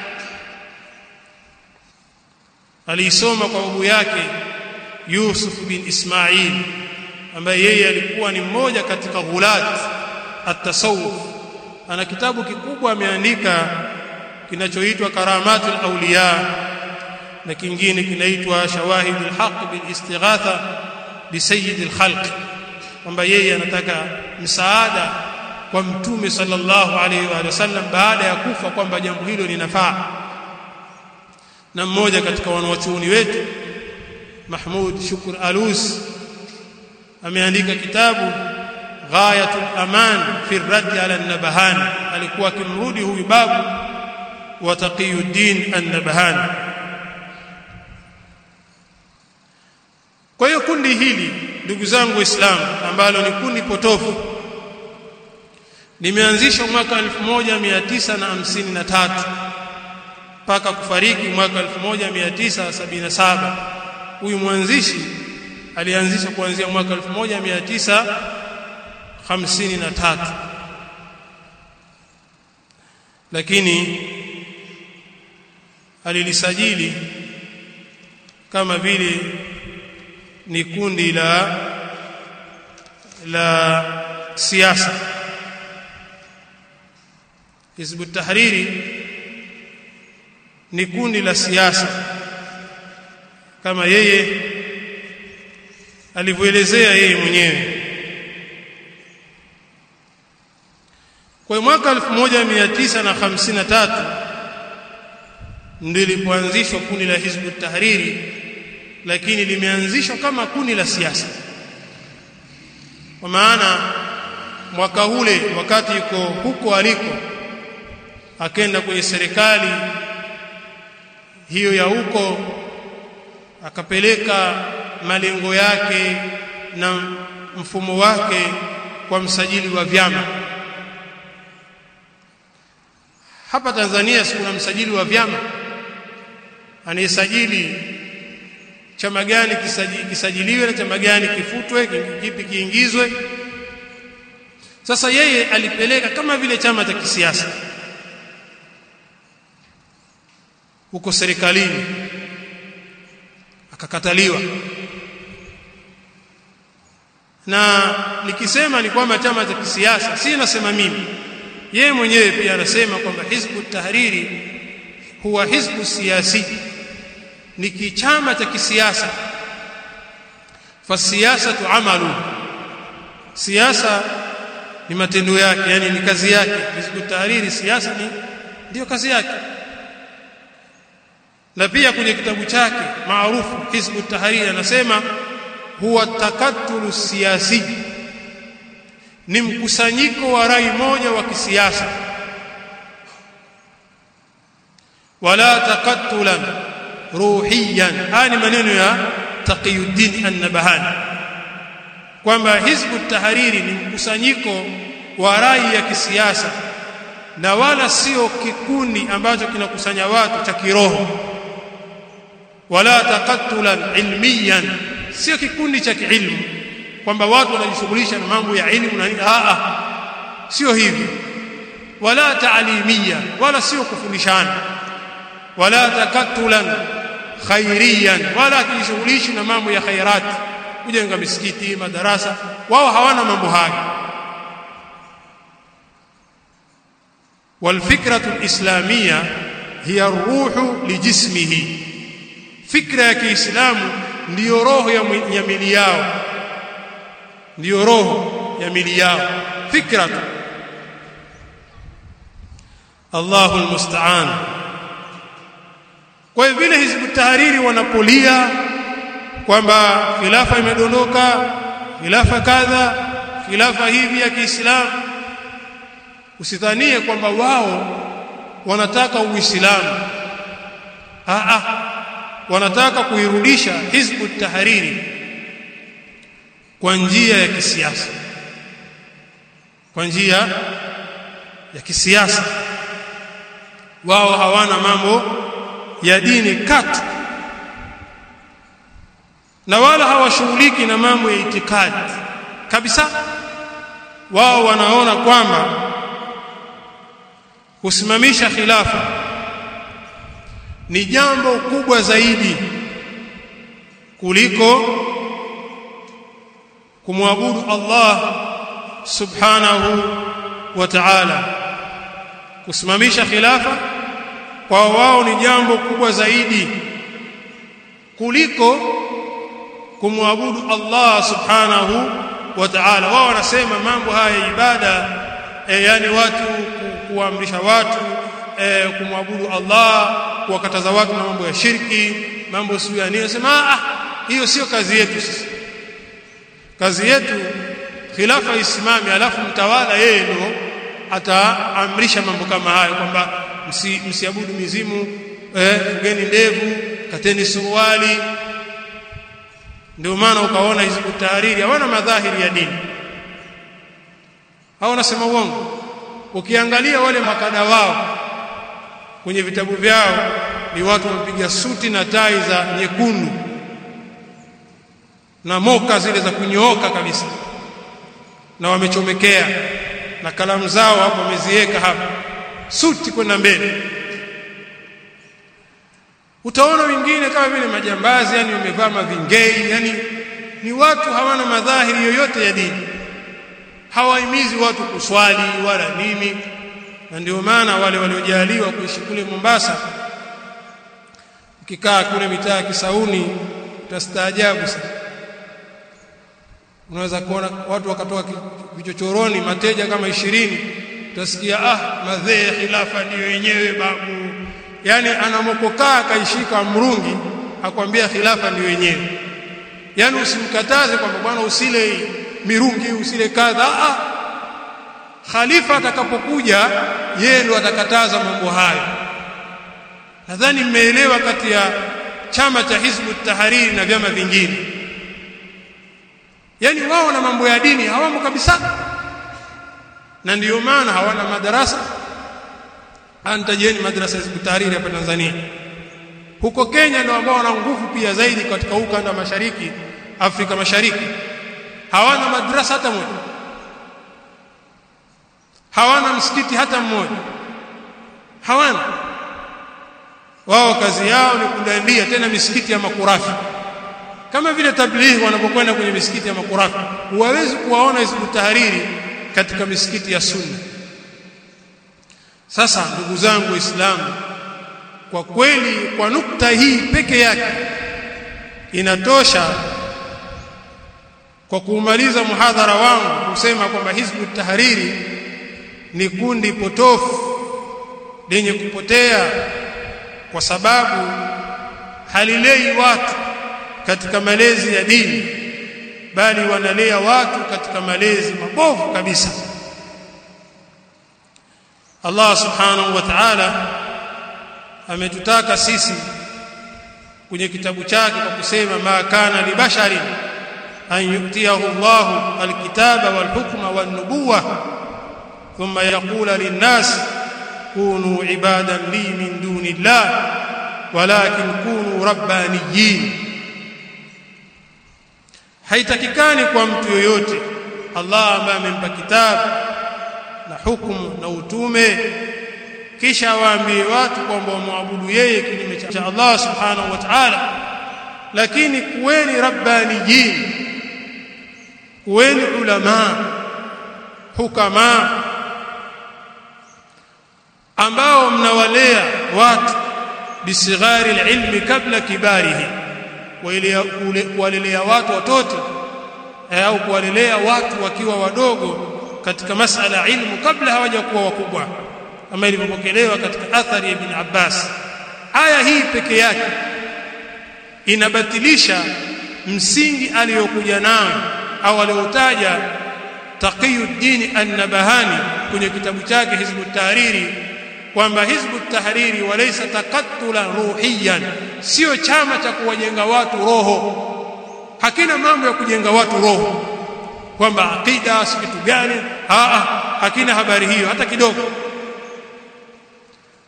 Alisoma kwa babu yake Yusuf bin Ismail, ambaye yeye alikuwa ni mmoja katika ghulat at-tasawuf. Ana kitabu kikubwa ameandika kinachoitwa Karamatul Awliya, na kingine kinaitwa Shawahidul Haqq bil Istighatha bi Sayyidil Khalq, kwamba yeye anataka msaada kwa Mtume sallallahu alaihi wa sallam baada ya kufa, kwamba jambo hilo linafaa. Na mmoja katika wanawachuoni wetu Mahmud Shukr Alus ameandika kitabu Ghayatul Aman fi ar-Radd ala an-Nabahani, alikuwa akimrudi huyu babu wa Taqiyuddin an-Nabahani. Kwa hiyo kundi hili, ndugu zangu Waislamu, ambalo ni kundi potofu, limeanzishwa mwaka elfu moja mia tisa hamsini na tatu mpaka kufariki mwaka elfu moja mia tisa sabini na saba. Huyu mwanzishi alianzisha kuanzia mwaka elfu moja mia tisa hamsini na tatu, lakini alilisajili kama vile ni kundi la la siasa. Hizbut Tahriri ni kundi la siasa kama yeye alivyoelezea yeye mwenyewe. Kwa mwaka elfu moja mia tisa hamsini na tatu ndio lilipoanzishwa kundi la Hizbut Tahriri, lakini limeanzishwa kama kundi la siasa. Kwa maana mwaka ule wakati yuko huko aliko, akaenda kwenye serikali hiyo ya huko, akapeleka malengo yake na mfumo wake kwa msajili wa vyama. Hapa Tanzania kuna msajili wa vyama anayesajili chama gani kisajili, kisajiliwe na chama gani kifutwe, kipi kiingizwe. Sasa yeye alipeleka kama vile chama cha kisiasa huko serikalini, akakataliwa. Na nikisema ni kwamba chama cha kisiasa, si nasema mimi, yeye mwenyewe pia anasema kwamba Hizbut Tahriri huwa hizbu siyasi, ni kichama cha kisiasa. Fa siyasatu amalu, siasa ni matendo yake, yani ni kazi yake. Hizbut Tahriri siasa ni ndio kazi yake. Na pia kwenye kitabu chake maarufu Hizbut Tahriri anasema huwa takattulu siyasi, ni mkusanyiko wa rai moja wa kisiasa. Wala takattulan ruhiyan, haya maneno ya Taqiyuddin an-Nabahani, kwamba Hizbut Tahriri ni mkusanyiko wa rai ya kisiasa na wala sio kikundi ambacho kinakusanya watu cha kiroho. Wala takattulan ilmiyan, sio kikundi cha kiilmu kwamba watu wanajishughulisha na mambo ya elimu na nini, a a sio hivyo. Wala taalimiya, wala sio kufundishana. Wala takattulan khairiyan, wala kujishughulisha na mambo ya khairat, kujenga misikiti, madarasa. Wao hawana mambo haya. Wal fikratu al-islamiyya hiya ar-ruhu li jismihi, fikra ya Kiislamu ndiyo roho ya mili yao, ndiyo roho ya mili yao fikra. Allahu almusta'an. Kwa hivyo vile Hizbut Tahriri wanapolia kwamba khilafa imedondoka, khilafa kadha, khilafa hivi ya Kiislamu, usidhanie kwamba wao wanataka Uislamu. a a wanataka kuirudisha Hizbut Tahriri kwa njia ya kisiasa, kwa njia ya kisiasa. wao hawana mambo ya dini katu, na wala hawashughuliki na mambo ya itikadi kabisa. Wao wanaona kwamba kusimamisha khilafa ni jambo kubwa zaidi kuliko kumwabudu Allah subhanahu wa ta'ala. Kusimamisha khilafa kwa wao ni jambo kubwa zaidi kuliko kumwabudu Allah subhanahu wa ta'ala. Wao wanasema mambo haya ibada, e, yani watu ku, kuamrisha watu e, kumwabudu Allah, kuwakataza watu na mambo ya shirki, mambo sio ya nini. Sema ah, hiyo sio kazi yetu sisi. Kazi yetu khilafa isimame, alafu mtawala yeye ndo ataamrisha mambo kama hayo, kwamba msi, msiabudu mizimu, eh, fugeni ndevu, kateni suruali. Ndio maana ukaona hizo tahariri hawana madhahiri ya dini, hao nasema uongo. Ukiangalia wale makada wao kwenye vitabu vyao ni watu wamepiga suti na tai za nyekundu na moka zile za kunyooka kabisa, na wamechomekea na kalamu zao hapo wameziweka hapa, suti kwenda mbele. Utaona wengine kama vile majambazi, yani wamevaa mavingei, yani ni watu hawana madhahiri yoyote ya dini, hawaimizi watu kuswali wala nini. Na ndio maana wale waliojaliwa kuishi kule Mombasa, ukikaa kule mitaa ya Kisauni utastaajabu sana. Unaweza kuona watu wakatoa vichochoroni mateja kama ishirini, utasikia ah, madhee khilafa ndio yenyewe babu. Yani anamokokaa kaishika mrungi akwambia khilafa ndio yenyewe. Yani usimkataze kwamba bwana usile mirungi, usile kadha. Ah, khalifa atakapokuja yeye ndo atakataza mambo hayo. Nadhani mmeelewa kati ya chama cha Hizbut Tahrir na vyama vingine. Yani wao na mambo ya dini hawamo kabisa, na ndio maana hawana madarasa. Antajeni madrasa ya Hizbut Tahrir hapa Tanzania. Huko Kenya ndio ambao wana nguvu pia zaidi katika ukanda mashariki, Afrika Mashariki. Hawana madrasa hata moja, hawana msikiti hata mmoja, hawana. Wao kazi yao ni kudandia tena misikiti ya makurafi, kama vile tablighi wanapokwenda kwenye misikiti ya makurafi. Huwezi kuwaona Hizbut Tahrir katika misikiti ya sunna. Sasa ndugu zangu Waislamu, kwa kweli kwa nukta hii peke yake inatosha kwa kumaliza muhadhara wangu kusema kwamba Hizbut Tahrir ni kundi potofu lenye kupotea, kwa sababu halilei watu katika malezi ya dini, bali wanalea watu katika malezi mabovu kabisa. Allah subhanahu wa ta'ala ametutaka sisi kwenye kitabu chake kwa kusema ma kana li basharin an yu'tiyahu Allahu alkitaba wal hukma wan nubuwah thumma yaqulu lin-nas kunu ibadan li min dunillah walakin kunu rabbaniyin. Haitakikani kwa mtu yoyote Allah ambaye amempa kitabu na hukumu na utume kisha waambie watu kwamba waabudu yeye kinyume cha Allah subhanahu wa ta'ala, lakini kuweni rabbaniyin, kuweni ulama hukama ambao mnawalea watu bisighari alilmi kabla kibarihi, kuwalelea watu watoto au kuwalelea watu wakiwa wadogo katika masala ya ilmu kabla hawajakuwa wakubwa, kama ilivyopokelewa katika athari ya Ibn Abbas. Aya hii peke yake inabatilisha msingi aliyokuja nao au aliotaja Taqiyuddin An-Nabahani kwenye kitabu chake Hizbut Tahrir, kwamba Hizbut Tahrir walaysa taqattula ruhiyan, sio chama cha kuwajenga watu roho. Hakina mambo ya kujenga watu roho kwamba akida si kitu gani, aa, hakina habari hiyo hata kidogo.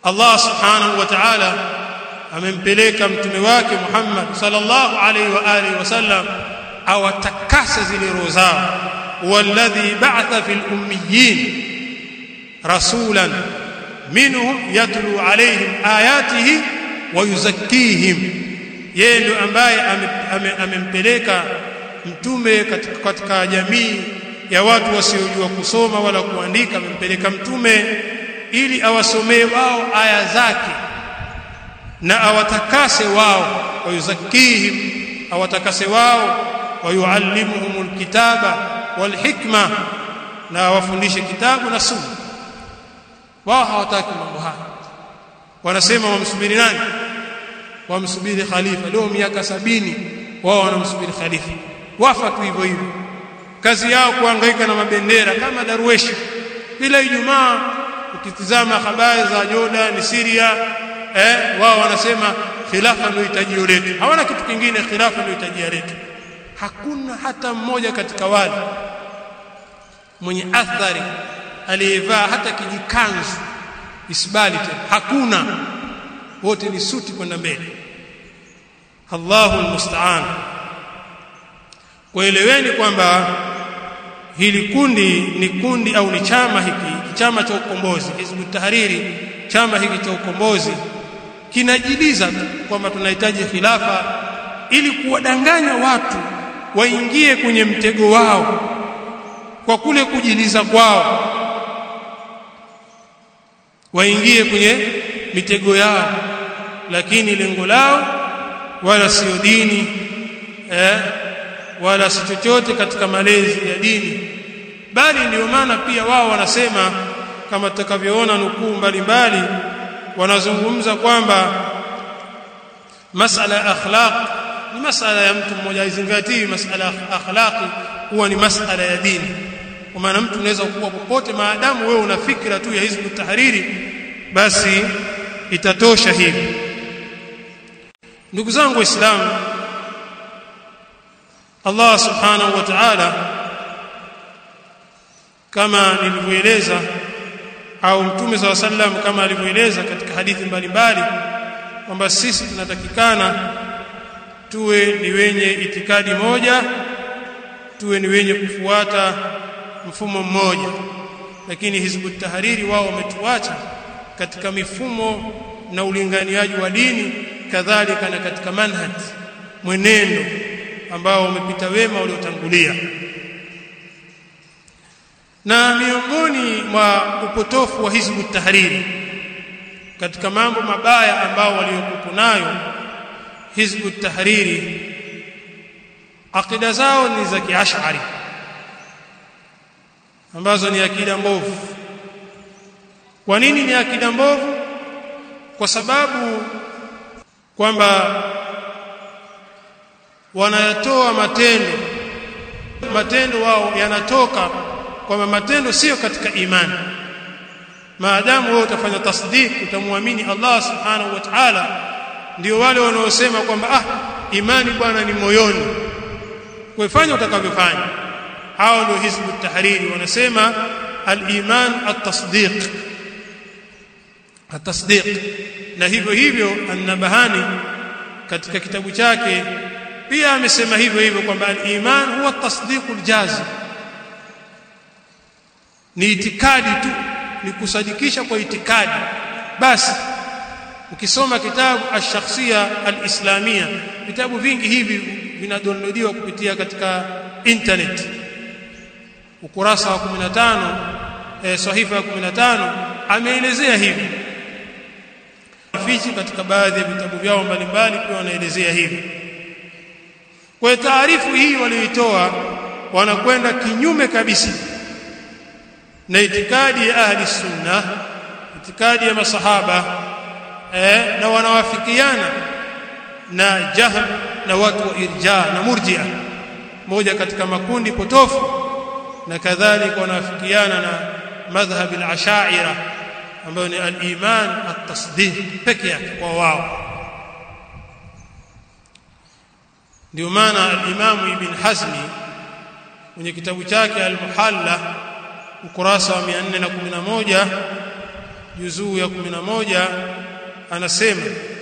Allah subhanahu wa ta'ala amempeleka mtume wake Muhammad sallallahu alaihi wa alihi wasallam awatakase zile roho zao. Walladhi ba'atha fil ummiyin rasulan minhum yatlu alaihim ayatihi wa yuzakkihim, yeye ndo ambaye amempeleka mtume katika, katika jamii ya watu wasiojua kusoma wala kuandika. Amempeleka mtume ili awasomee wao aya zake na awatakase wao, wa yuzakkihim, awatakase wao, wa yuallimuhumul kitaba wal hikma, na awafundishe kitabu na sunna. Wao hawataki mambo haya, wanasema wamsubiri nani? Wamsubiri khalifa. Leo miaka sabini wao wanamsubiri khalifa, wafa tu hivyo hivyo. Kazi yao kuhangaika na mabendera kama darweshi. Bila Ijumaa ukitizama habari za Jordan, Syria, eh wao wanasema khilafa ndio hitajio letu. Hawana kitu kingine, khilafa ndio hitajio letu. Hakuna hata mmoja katika wale mwenye athari aliyevaa hata kijikanzu isbali tena, hakuna. Wote ni suti kwenda mbele. Allahu almusta'an. Kueleweni kwamba hili kundi ni kundi au ni chama hiki, chama cha ukombozi Hizbut Tahriri, chama hiki cha ukombozi kinajiliza kwamba tunahitaji khilafa ili kuwadanganya watu waingie kwenye mtego wao kwa kule kujiliza kwao, waingie kwenye mitego yao, lakini lengo lao wala sio dini eh wala si chochote katika malezi ya dini. Bali ndio maana pia wao wanasema, kama tutakavyoona nukuu mbalimbali, wanazungumza kwamba masala ya akhlaq ni masala ya mtu mmoja, aizingatii masala ya akhlaqi huwa ni masala ya dini. Kwa maana mtu unaweza kuwa popote, maadamu wewe una fikra tu ya Hizbut Tahriri, basi itatosha hivi. Ndugu zangu Waislamu, Allah subhanahu wa ta'ala kama nilivyoeleza, au Mtume صلى الله عليه وسلم kama alivyoeleza katika hadithi mbalimbali, kwamba sisi tunatakikana tuwe ni wenye itikadi moja, tuwe ni wenye kufuata mfumo mmoja. Lakini Hizbut Tahriri wao wametuacha katika mifumo na ulinganiaji wa dini, kadhalika na katika manhaj, mwenendo ambao umepita wema waliotangulia. Na miongoni mwa upotofu wa Hizbut Tahriri, katika mambo mabaya ambao waliokuwa nayo Hizbut Tahriri, akida zao ni za Kiash'ari, ambazo ni akida mbovu. Kwa nini ni akida mbovu? Kwa sababu kwamba wanayatoa matendo matendo wao yanatoka kwamba matendo sio katika imani. Maadamu wewe utafanya tasdik, utamwamini Allah subhanahu wa ta'ala, ndio wale wanaosema kwamba ah, imani bwana ni moyoni, kufanya utakavyofanya. Hao ndio Hizbut Tahriri, wanasema al-iman at-tasdiq, at-tasdiq. Na hivyo hivyo An-Nabahani katika kitabu chake pia amesema hivyo hivyo kwamba al-iman huwa at-tasdiqul jazim, ni itikadi tu, ni kusadikisha kwa itikadi basi. Ukisoma kitabu Ash-Shakhsiyya Al-Islamiyya, vitabu vingi hivi vinadownloadiwa kupitia katika internet, ukurasa wa kumi na tano eh, sahifa ya kumi na tano ameelezea hivi. Fichi katika baadhi ya vitabu vyao mbalimbali pia wanaelezea hivi. Kwa taarifu hii walioitoa wanakwenda kinyume kabisa na itikadi ya ahli sunna, itikadi ya masahaba, eh, na wanawafikiana na Jahm na watu wa Irja na Murji'a, moja katika makundi potofu, na kadhalika wanawafikiana na madhhab al-Ash'ari ambayo ni al-iman at-tasdiq pekee yake kwa wao. Ndio maana al-Imam Ibn Hazmi kwenye kitabu chake Al-Muhalla ukurasa wa mia nne na kumi na moja juzuu ya kumi na moja anasema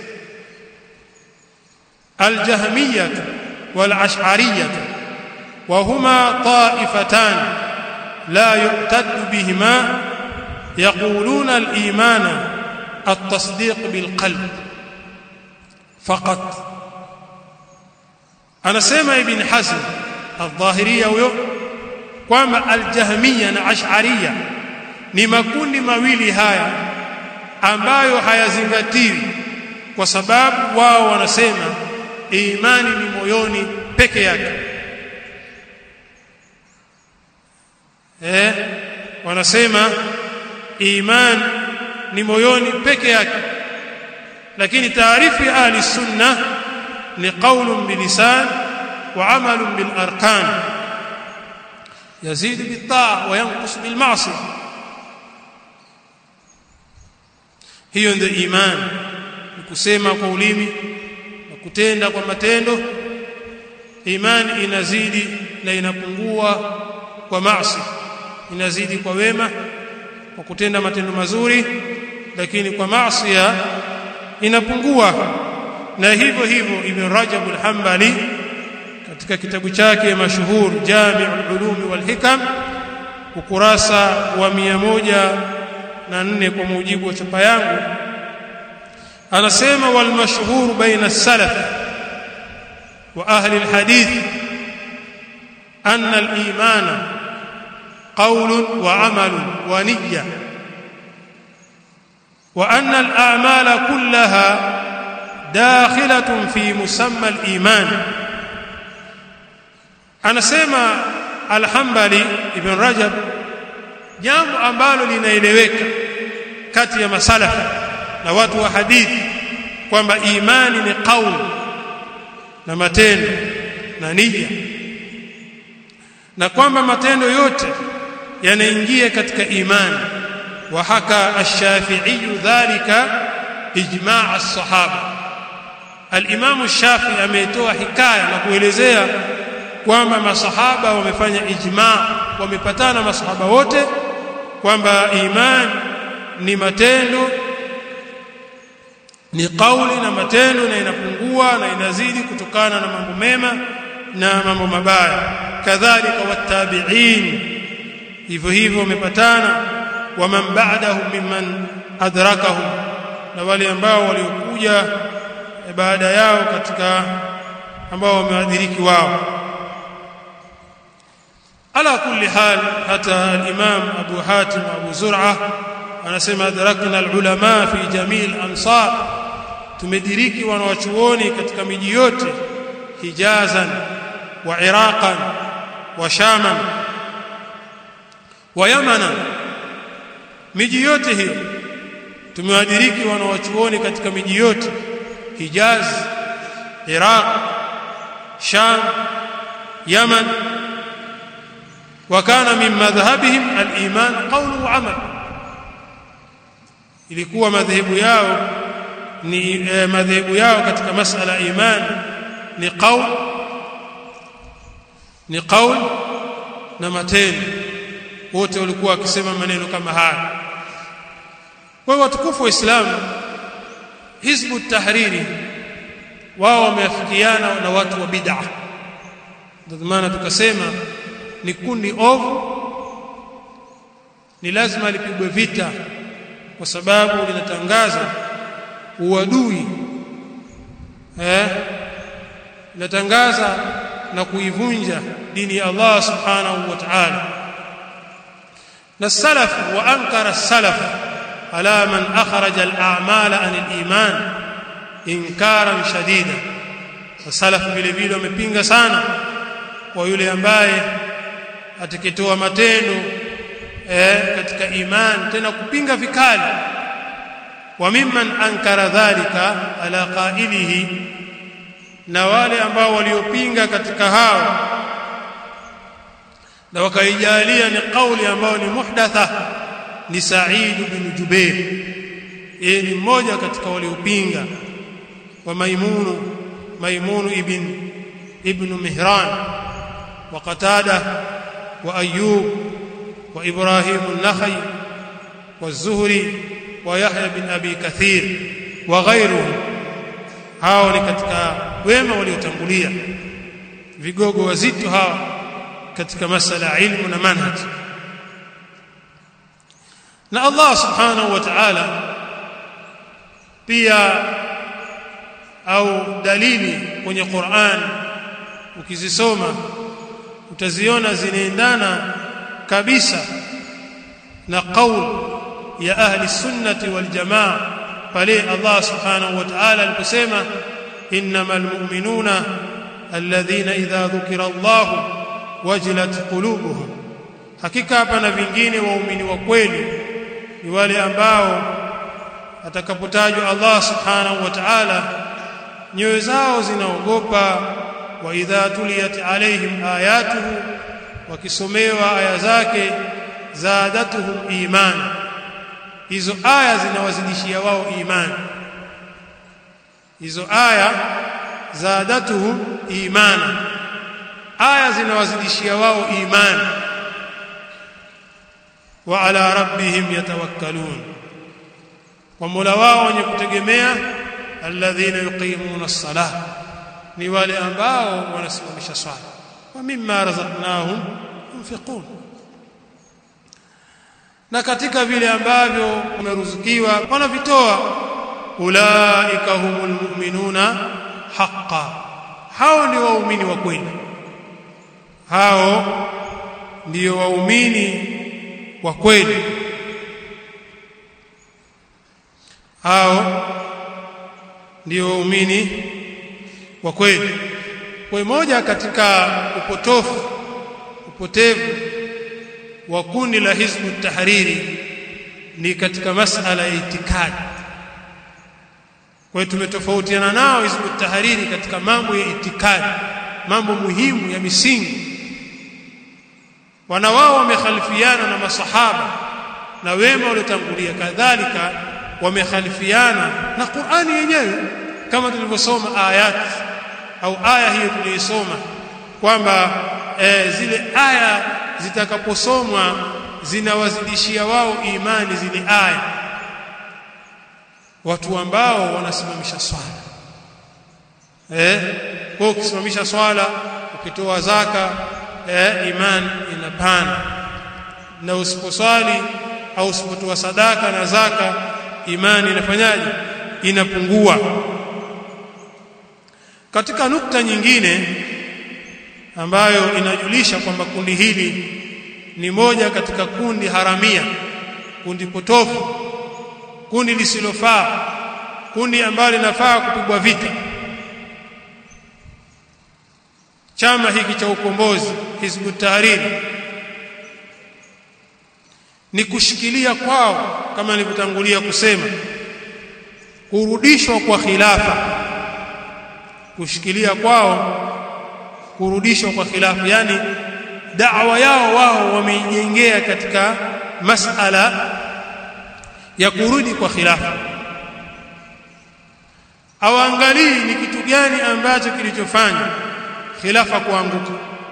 al-jahmiyyah wal-ash'ariyyah wa huma ta'ifatan la yu'tad bihima yaquluna al-imana at-tasdiq bil-qalb faqat. Anasema Ibn Hazm al-Dhahiriyya huyo kwamba al-jahmiyya na ash'ariyya ni makundi mawili haya ambayo hayazingatiwi, kwa sababu wao wanasema imani ni moyoni peke yake. Eh, wanasema imani ni moyoni peke yake, lakini taarifu ya ahli sunna ni qaulun bilisan wa amalun bil arkan yazid bit ta'a wa yanqus bil ma'siyah. Hiyo ndio imani, ni kusema kwa ulimi na kutenda kwa matendo. Imani inazidi na inapungua kwa maasi, inazidi kwa wema kwa kutenda matendo mazuri, lakini kwa maasi inapungua. Na hivyo hivyo Ibn Rajab al-Hanbali katika kitabu chake mashuhur Jami'ul Ulum wal Hikam ukurasa wa mia moja na nne kwa mujibu wa chapa yangu anasema wal mashhur baina as-salaf wa ahli al-hadith anna al-iman qawlun wa amalun wa niyyah wa anna al-a'mala kullaha dakhilatun fi musamma al-iman. Anasema al-Hanbali Ibn Rajab jambo ambalo linaeleweka kati ya masalafa na watu wa hadithi kwamba imani ni kauli na matendo na nia, na kwamba matendo yote yanaingia katika imani. Wa haka ash-Shafi'i dhalika ijma' as-sahaba. Al-Imam ash-Shafi'i ametoa hikaya na kuelezea kwamba masahaba wamefanya ijma', wamepatana masahaba wote kwamba imani ni matendo, ni kauli na matendo, na inapungua na inazidi kutokana na mambo mema na mambo mabaya. Kadhalika watabi'in hivyo hivyo wamepatana, wa man ba'dahu mimman adrakahu, na wale ambao waliokuja baada yao katika ambao wameadiriki wao. Ala kulli hal, hata al-Imam Abu Hatim Abu Zur'a anasema adrakna al-ulama fi jamii al-amsar, tumediriki wanawachuoni katika miji yote, Hijazan wa Iraqan wa Shaman wa Yamana. Miji yote hiyo tumewadiriki wanawachuoni katika miji yote, Hijaz, Iraq, Sham, Yaman. وكان من مذهبهم الإيمان قول وعمل. ilikuwa madhehebu yao ni eh, madhehebu yao katika masala iman ni qaul ni qaul na matendo. Wote walikuwa wakisema maneno kama haya. Kwa watukufu wa Islam, Hizbu Tahriri wao wameafikiana na watu wa bid'ah, ndio maana tukasema ni kundi ovu, ni lazima lipigwe vita, kwa sababu linatangaza uadui, eh linatangaza na kuivunja dini ya Allah subhanahu wa ta'ala. Na salaf wa ankara as-salaf ala man akhraja al-a'mala an al-iman inkaran shadida. Salaf vile vile wamepinga sana kwa yule ambaye atakitoa matendo eh katika imani, tena kupinga vikali. Wa mimman ankara dhalika ala qailihi, na wale ambao waliopinga katika hao na wakaijalia ni kauli ambayo ni muhdatha ni Sa'id bin Jubair. Yeye ni mmoja katika waliopinga. Wa Maimun Maimun ibn ibn Mihran wa Qatada wa Ayyub wa Ibrahim an-Nakha'i wa Az-Zuhri wa Yahya bin Abi Kathir wa ghayruhum. Hao ni katika wema waliotangulia, vigogo wazito hawa katika masala ya ilmu na manhaj. Na Allah subhanahu wa ta'ala pia au dalili kwenye Qur'an ukizisoma utaziona zinaendana kabisa na qaul ya ahli sunnati wal jamaa pale Allah subhanahu wa ta'ala aliposema innamal mu'minuna alladhina idha dhukira Allah wajilat qulubuhum. Hakika hapa na vingine waumini wa kweli ni wale ambao atakapotajwa Allah subhanahu wa ta'ala nyoyo zao zinaogopa. Wa idha tuliyat alaihim ayatuhu, wakisomewa aya zake zadatuhum iman, hizo aya zinawazidishia wao imani. Hizo aya zadatuhum imana, aya zinawazidishia wao imani. Wa ala rabbihim yatawakkalun, kwa Mola wao wenye kutegemea. Alladhina yuqimuna as-salah, ni wale ambao wanasimamisha swala. Wa mimma razaqnahum yunfiqun, na katika vile ambavyo wameruzukiwa wanavitoa. Ulaika humul mu'minuna haqqan, hao ndio waumini wa kweli. Hao ndio waumini wa kweli. Hao ndio waumini wa kweli. Kwa moja katika upotofu upotevu wa kundi la Hizbu Tahriri ni katika masala ya itikadi. Kwa hiyo tumetofautiana nao Hizbu Tahriri katika mambo ya itikadi, mambo muhimu ya misingi. Wana wao wamekhalifiana na masahaba na wema waliotangulia, kadhalika wamekhalifiana na Qur'ani yenyewe, kama tulivyosoma ayat au aya hiyo tuliyosoma kwamba e, zile aya zitakaposomwa zinawazidishia wao imani. Zile aya, watu ambao wanasimamisha swala eh kwa ukisimamisha swala, ukitoa zaka, eh imani inapanda. Na usiposwali au usipotoa sadaka na zaka, imani inafanyaje? Inapungua. Katika nukta nyingine ambayo inajulisha kwamba kundi hili ni moja katika kundi haramia, kundi potofu, kundi lisilofaa, kundi ambalo linafaa kupigwa vita, chama hiki cha ukombozi Hizbu Tahriri, ni kushikilia kwao, kama nilivyotangulia kusema, kurudishwa kwa khilafa. Kushikilia kwao kurudishwa kwa khilafa, yani da'wa yao wao wameijengea katika masala ya kurudi kwa khilafa. Awaangalii ni kitu gani ambacho kilichofanya khilafa kuanguka.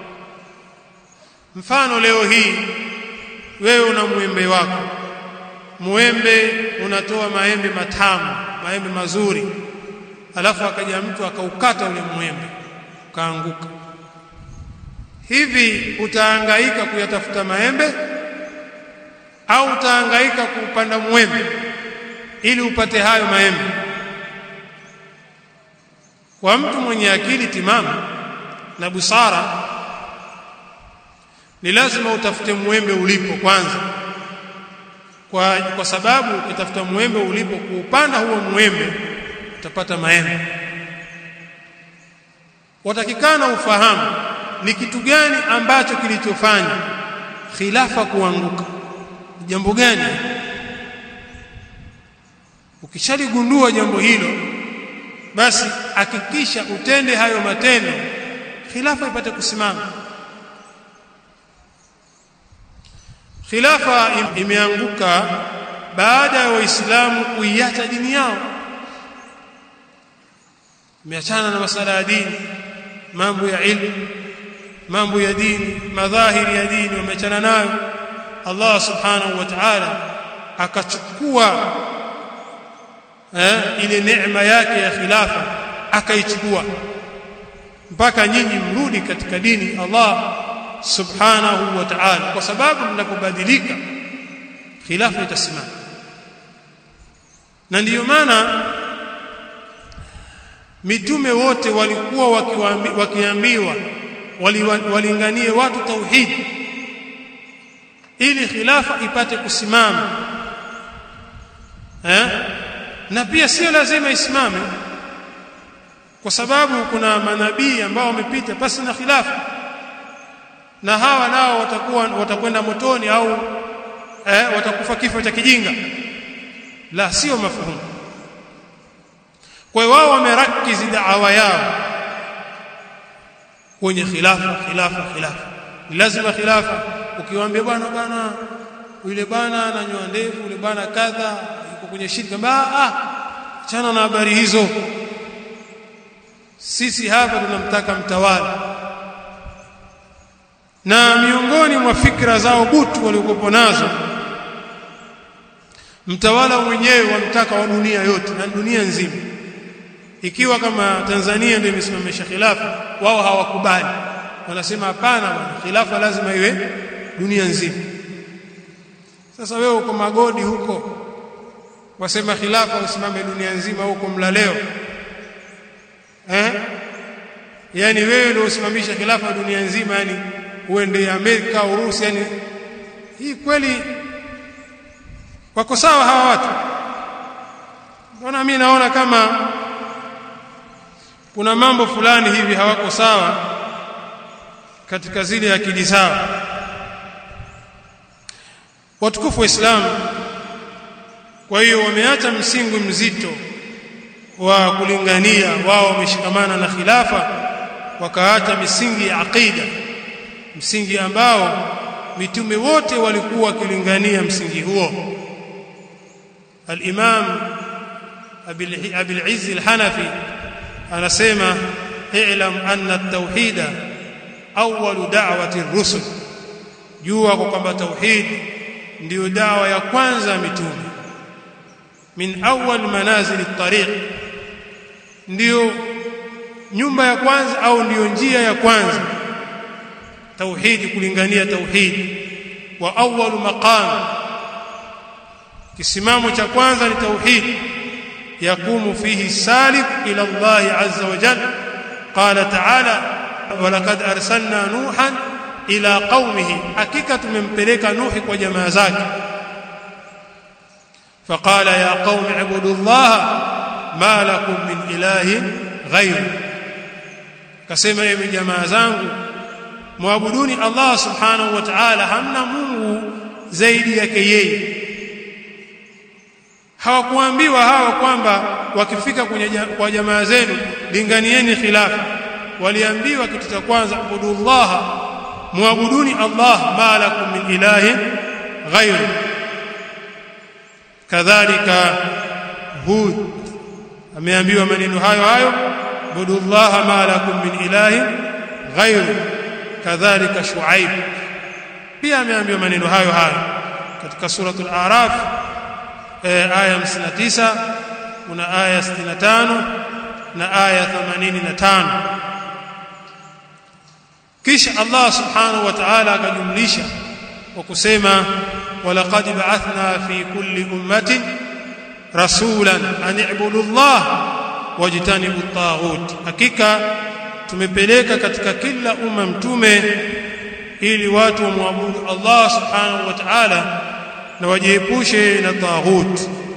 Mfano, leo hii wewe una muembe wako, muembe unatoa maembe matamu, maembe mazuri, alafu akaja mtu akaukata ule muembe kaanguka. Hivi utahangaika kuyatafuta maembe au utahangaika kupanda muembe ili upate hayo maembe? Kwa mtu mwenye akili timamu na busara, ni lazima utafute muembe ulipo kwanza, kwa kwa sababu ukitafuta muembe ulipo, kuupanda huo muembe utapata maembe. Watakikana ufahamu ni kitu gani ambacho kilichofanya khilafa kuanguka, jambo gani. Ukishaligundua jambo hilo, basi hakikisha utende hayo matendo, khilafa ipate kusimama. Khilafa imeanguka baada ya Waislamu kuiacha dini yao, wameachana na masala ya dini, mambo ya ilmu, mambo ya dini, madhahiri ya dini wameachana nayo. Allah subhanahu wa ta'ala akachukua eh ile neema yake ya khilafa akaichukua mpaka nyinyi mrudi katika dini Allah subhanahu wa ta'ala, kwa sababu mnapobadilika khilafa itasimama. Na ndiyo maana mitume wote walikuwa wakiambiwa walinganie watu tauhid ili khilafa ipate kusimama eh na pia sio lazima isimame, kwa sababu kuna manabii ambao wamepita pasi na khilafa, na hawa nao watakuwa watakwenda motoni au eh watakufa kifo cha kijinga. La, sio mafuhumu. Kwa hiyo wao wamerakizi da'wa yao kwenye khilafa khilafa khilafa. Lazima khilafa. Ukiwaambia bwana bwana yule bwana ananyoa ndevu, yule bwana kadha yuko kwenye shirka, ba ah chana na habari hizo. Sisi hapa tunamtaka mtawala. Na miongoni mwa fikra zao butu waliokuwa nazo, mtawala mwenyewe wamtaka wa dunia yote na dunia nzima. Ikiwa kama Tanzania ndio imesimamisha khilafa, wao hawakubali. Wanasema hapana bwana, khilafa lazima iwe dunia nzima. Sasa wewe uko Magodi huko, wasema khilafa usimame dunia nzima huko Mlaleo. Eh? Yaani wewe ndio usimamisha khilafa dunia nzima, yani uende Amerika, Urusi, yani hii kweli wako sawa hawa watu? Mbona mimi naona kama kuna mambo fulani hivi hawako sawa katika zile akili zao. Watukufu wa Islam, kwa hiyo wameacha msingi mzito wa kulingania, wao wameshikamana na khilafa, wakaacha misingi ya aqida, msingi ambao mitume wote walikuwa wakilingania msingi huo. Al-Imam Abil Izz al-Hanafi anasema i'lam anna at-tauhid awwal da'wati ar-rusul, jua kwamba tauhid ndio dawa ya kwanza mitume. Min awwal manazil at-tariq, ndio nyumba ya kwanza au ndio njia ya kwanza tauhid, kulingania tauhid. Wa awwal maqam, kisimamo cha kwanza ni tauhid, yakumu fihi salik ila Allah azza wa jalla. Qala ta'ala wa laqad arsalna nuhan ila qaumihi, hakika tumempeleka Nuhi kwa jamaa zake. Faqala ya qaumi ibudullaha ma lakum min ilahin ghayru, kasema ewe jamaa zangu muabuduni Allah subhanahu wa ta'ala, hamna Mungu zaidi yake yeye. Hawakuambiwa hawa kwamba wakifika kwenye kwa jamaa zenu linganieni khilafa. Waliambiwa kitu cha kwanza, ibudullaha, muabuduni Allah, ma lakum min ilahin ghayru. Kadhalika Hud ameambiwa maneno hayo hayo, ibudullaha ma lakum min ilahin ghayru. Kadhalika Shuaib pia ameambiwa maneno hayo hayo katika suratul A'raf aya hamsini na tisa, kuna aya sitini na tano na aya themanini na tano. Kisha Allah subhanahu wa ta'ala akajumlisha kwa kusema walaqad ba'athna fi kulli ummatin rasulan an i'budu Allah wajtanibu at-taghut, hakika tumepeleka katika kila umma mtume ili watu wamwabudu Allah subhanahu wa ta'ala na wajiepushe na taghut,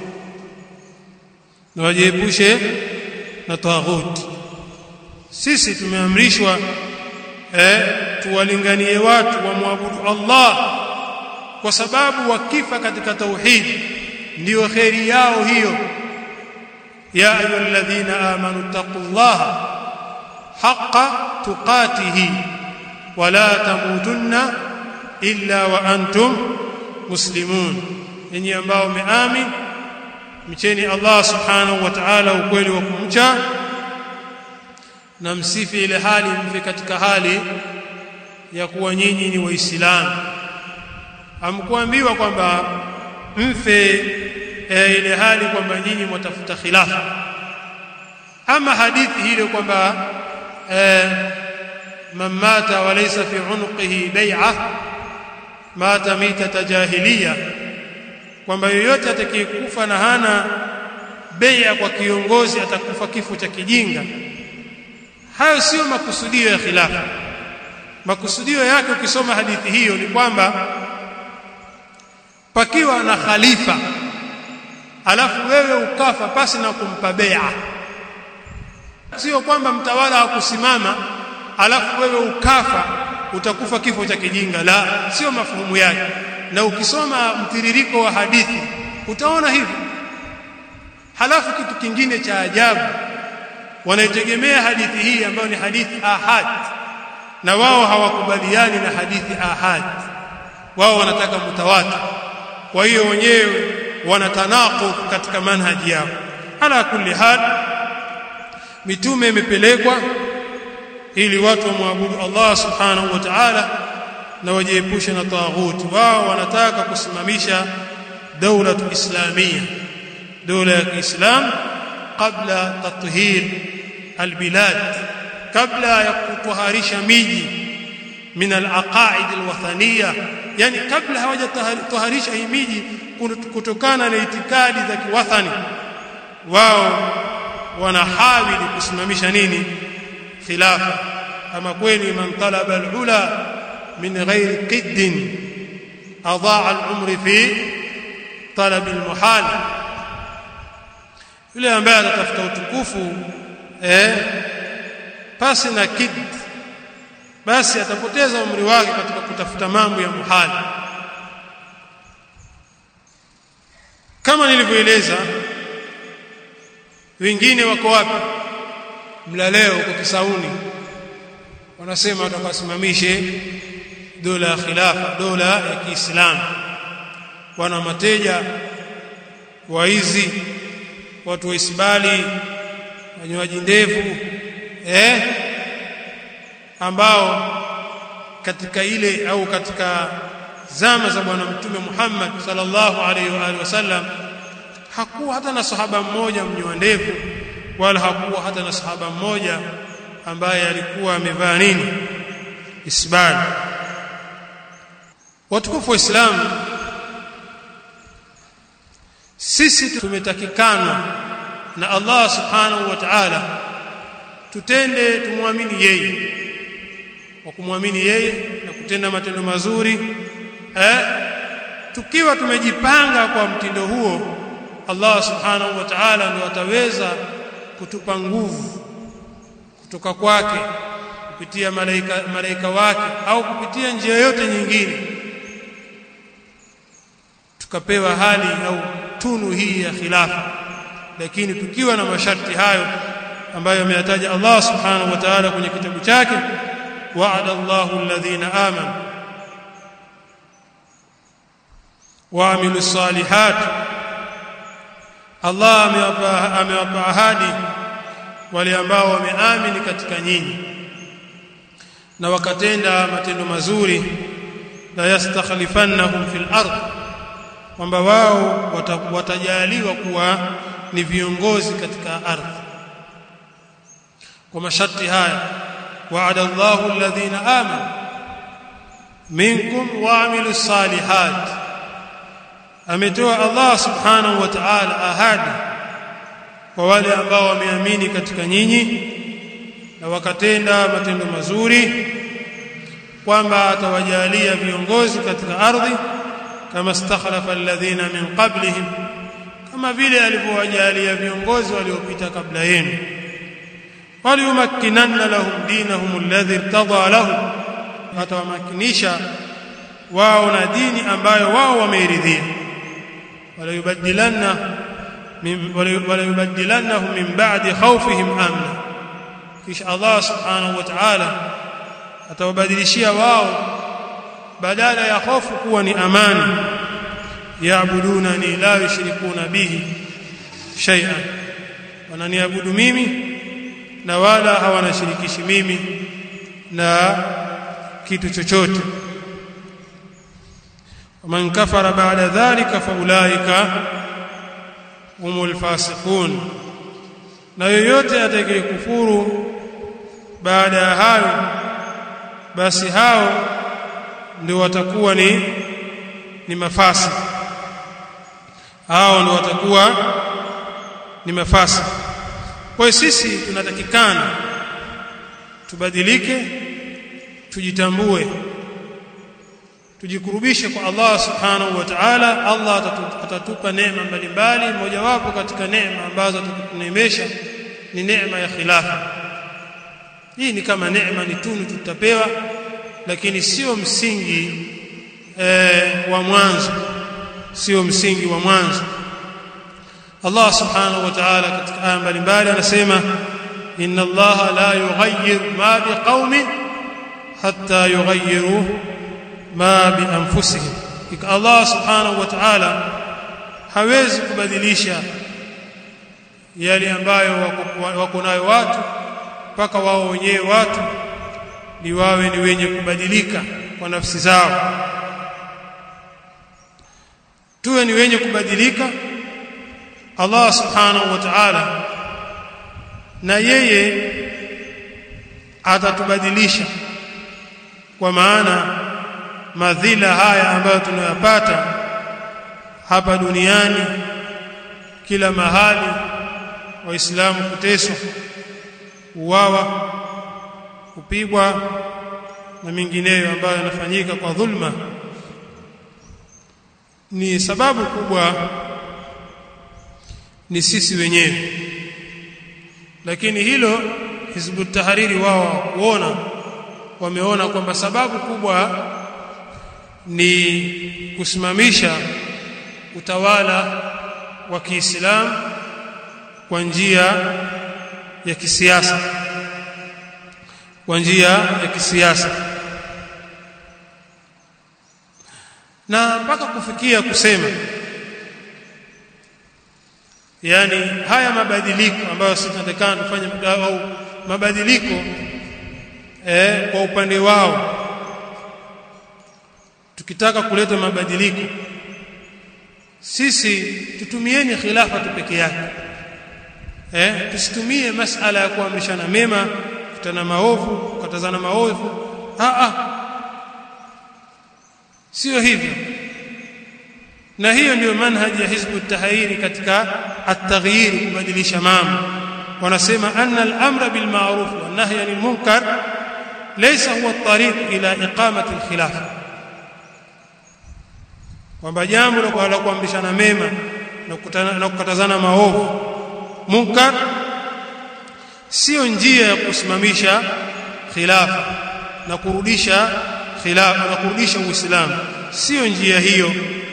na wajiepushe na taghut. Sisi tumeamrishwa eh tuwalinganie watu wamwabudu Allah, kwa sababu wakifa katika tauhid ndio khairi yao hiyo. Ya ayyuhalladhina amanu taqullaha haqqa tuqatihi wa la tamutunna illa wa antum muslimun, yenye ambao mmeamini mcheni Allah subhanahu wa ta'ala ukweli wa kumcha, na msifi ile hali mfi katika hali ya kuwa nyinyi ni waislamu. Hamkuambiwa kwamba mfe e, ile hali kwamba nyinyi mtafuta khilafa. Ama hadithi hile kwamba e, man mata wa laysa fi unuqihi bai'a mata mitata jahiliya, kwamba yoyote atakayekufa na hana bai'a kwa kiongozi atakufa kifo cha kijinga. Hayo sio makusudio ya khilafa. Makusudio yake ukisoma hadithi hiyo ni kwamba pakiwa na khalifa alafu wewe ukafa pasi na kumpa bai'a, sio kwamba mtawala hakusimama alafu wewe ukafa utakufa kifo cha kijinga. La, sio mafuhumu yake. Na ukisoma mtiririko wa hadithi utaona hivi. Halafu kitu kingine cha ajabu, wanaitegemea hadithi hii ambayo ni hadithi ahad, na wao hawakubaliani na hadithi ahad, wao wanataka mutawatir. Kwa hiyo wenyewe wanatanaqud katika manhaji yao. Ala kulli hal, mitume imepelekwa ili watu wamwabudu Allah subhanahu wa ta'ala na wajiepushe na taghut. Wao wanataka kusimamisha dawla islamia, dawla ya Kiislam, kabla tathhir albilad, kabla ya kutoharisha miji min alaqaid alwathaniya, yani kabla hawajatoharisha hii miji kutokana na itikadi za kiwathani. Wao wanahawili kusimamisha nini? Khilafa. Ama kweli, man talaba alula min ghairi qidd adaa al-umri fi talab al-muhal, yule ambaye atatafuta utukufu eh pasi na kid, basi atapoteza umri wake katika kutafuta mambo ya muhali. Kama nilivyoeleza, wengine wako wapi? Mlaleo kwa Kisauni wanasema watakasimamishe dola ya khilafa, dola ya Kiislamu. Wana mateja waizi, watu wa isbali, wanywaji ndevu eh ambao katika ile au katika zama za bwana mtume Muhammad sallallahu alaihi wa alihi wasallam hakuwa hata na sahaba mmoja mnyoa ndevu, wala hakuwa hata na sahaba mmoja ambaye alikuwa amevaa nini? Isbal. Watukufu wa Islam, sisi tumetakikana na Allah subhanahu wa ta'ala tutende, tumwamini yeye. Kwa kumwamini yeye na kutenda matendo mazuri eh tukiwa tumejipanga kwa mtindo huo, Allah subhanahu wa ta'ala ndiye ataweza kutupa nguvu kutoka kwake kupitia malaika malaika wake au kupitia njia yote nyingine, tukapewa hali au tunu hii ya khilafa, lakini tukiwa na masharti hayo ambayo ameyataja Allah subhanahu wa ta'ala kwenye kitabu chake. Wa'ada Allahu alladhina amanu wa amilus salihat, Allah amewapa amewapa ahadi wale ambao wameamini katika nyinyi na wakatenda matendo mazuri, la yastakhlifannahum fil ardh, kwamba wao watajaliwa kuwa ni viongozi katika ardhi. Kwa masharti haya, wa'ada Allahu alladhina amanu minkum wa amilus salihat, ametoa Allah subhanahu wa ta'ala ahadi kwa wale ambao wameamini katika nyinyi na wakatenda matendo mazuri, kwamba atawajalia viongozi katika ardhi, kama istakhlafa alladhina min qablihim, kama vile alivyowajalia viongozi waliopita kabla yenu. waliyumakkinanna lahum dinahum alladhi irtada lahum, atawamakinisha wao na dini ambayo wao wameiridhia. wala yubaddilanna wala yubaddilannahum min ba'di khawfihim amna, kisha Allah subhanahu wa ta'ala atawabadilishia wao badala ya hofu kuwa ni amani. Yaabudunani la yushrikuna bihi shay'an, wananiabudu mimi na wala hawanashirikishi mimi na kitu chochote. Man kafara ba'da dhalika faulaika humul fasiqun, na yoyote atakayekufuru baada ya hayo basi hao ndio watakuwa ni ni mafasi, hao ndio watakuwa ni mafasi. Kwa sisi tunatakikana tubadilike, tujitambue, tujikurubishe kwa Allah subhanahu wa ta'ala. Allah atatupa neema mbalimbali, moja wapo katika neema ambazo atatuneemesha ni neema ya khilafa. Hii ni kama neema, ni tunu tutapewa, lakini sio msingi eh, wa mwanzo, sio msingi wa mwanzo. Allah subhanahu wa ta'ala katika aya mbalimbali anasema inna Allah la yughayyir ma biqaumin hatta yughayyiru ma bi anfusihim. Allah subhanahu wa ta'ala hawezi kubadilisha yale ambayo wako nayo watu mpaka wao wenyewe watu ni wawe ni wenye kubadilika kwa nafsi zao. Tuwe ni wenye kubadilika. Allah subhanahu wa ta'ala na yeye atatubadilisha, kwa maana madhila haya ambayo tunayapata hapa duniani, kila mahali waislamu kuteswa, uwawa, kupigwa na mingineyo ambayo yanafanyika kwa dhulma, ni sababu kubwa ni sisi wenyewe. Lakini hilo Hizbut Tahrir wao kuona, wameona kwamba sababu kubwa ni kusimamisha utawala wa Kiislamu kwa njia ya kisiasa, kwa njia ya kisiasa, na mpaka kufikia kusema yani haya mabadiliko ambayo sisi tunataka tufanye au mabadiliko eh, kwa upande wao, tukitaka kuleta mabadiliko sisi tutumieni khilafa tu peke yake, eh, tusitumie masala ya kuamrishana mema, kutana maovu, kukatazana maovu. Ah ah, sio hivyo. Na hiyo ndio manhaji ya Hizbut Tahrir katika at-taghyir, kubadilisha mambo. Wanasema anna al-amra bil ma'ruf wa an-nahy 'anil munkar laysa huwa at-tariq ila iqamati al-khilafa, kwamba jambo la kuamrishana mema na kukatazana maovu, munkar, sio njia ya kusimamisha khilafa na kurudisha khilafa na kurudisha Uislamu, sio njia hiyo.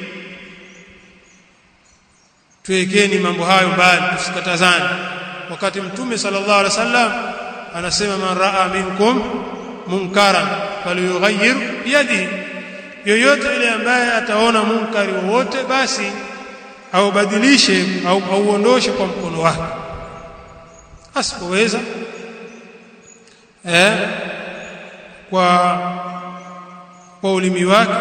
Tuwekeni mambo hayo mbali, tusikatazane. Wakati Mtume sallallahu alaihi wasallam anasema man raa minkum munkaran falyughayyir biyadihi, yoyote ile ambaye ataona munkari wowote basi aubadilishe au auondoshe kwa mkono wake. Asipoweza eh kwa kwa ulimi wake,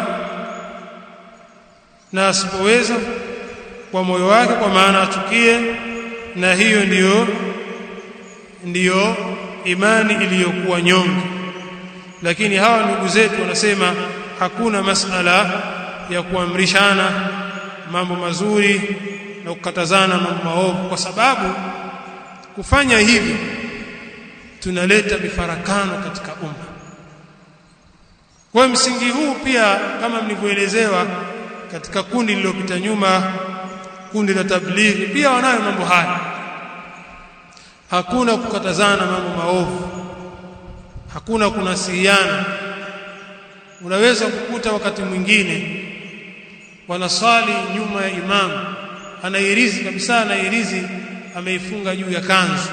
na asipoweza kwa moyo wake, kwa maana achukie. Na hiyo ndiyo ndiyo imani iliyokuwa nyonge. Lakini hawa ndugu zetu wanasema hakuna masala ya kuamrishana mambo mazuri na kukatazana mambo maovu, kwa sababu kufanya hivyo tunaleta mifarakano katika umma. Kwa msingi huu pia, kama mlivyoelezewa katika kundi lililopita nyuma, kundi la tablighi, pia wanayo mambo haya. Hakuna kukatazana mambo maovu, hakuna kunasihiana. Unaweza kukuta wakati mwingine wanasali nyuma ya imamu, anairizi kabisa, anairizi ameifunga juu ya kanzu.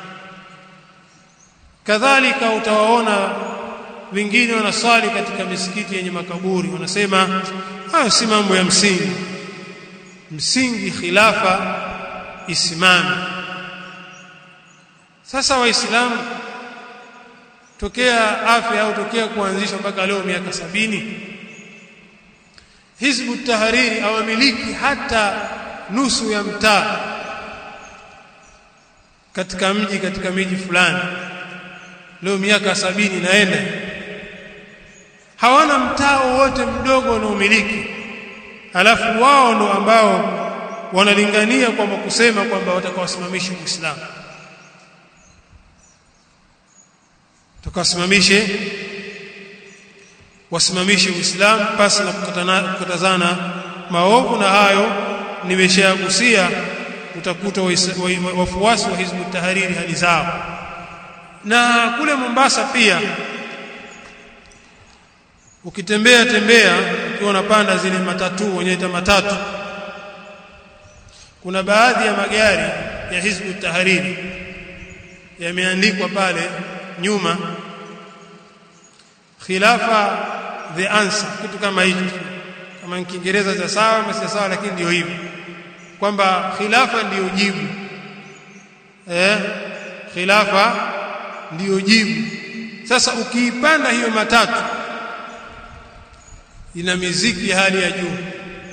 Kadhalika utawaona wengine wanasali katika misikiti yenye makaburi, wanasema hayo si mambo ya msingi. Msingi khilafa isimame. Sasa waislamu tokea afya au tokea kuanzishwa mpaka leo miaka sabini, Hizbut Tahrir hawamiliki hata nusu ya mtaa katika mji katika miji fulani, leo miaka sabini naenda, hawana mtaa wote mdogo unaomiliki, alafu wao ndo ambao wanalingania kwamba kusema kwamba watakawasimamisha Uislamu, tukasimamishe wasimamishe Uislamu pasi na kukatazana maovu. Na hayo nimeshagusia, utakuta wafuasi wa Hizbut Tahrir hali zao. Na kule Mombasa pia ukitembea tembea, ukiwa unapanda zile matatu wenyeita matatu, kuna baadhi ya magari ya Hizbut Tahrir yameandikwa pale nyuma Khilafa the answer, kitu kama hicho, kama in Kiingereza cha sawa ama si sawa, lakini ndio hivyo kwamba khilafa ndio jibu. Eh, khilafa ndio jibu. Sasa ukiipanda hiyo matatu, ina muziki ya hali ya juu,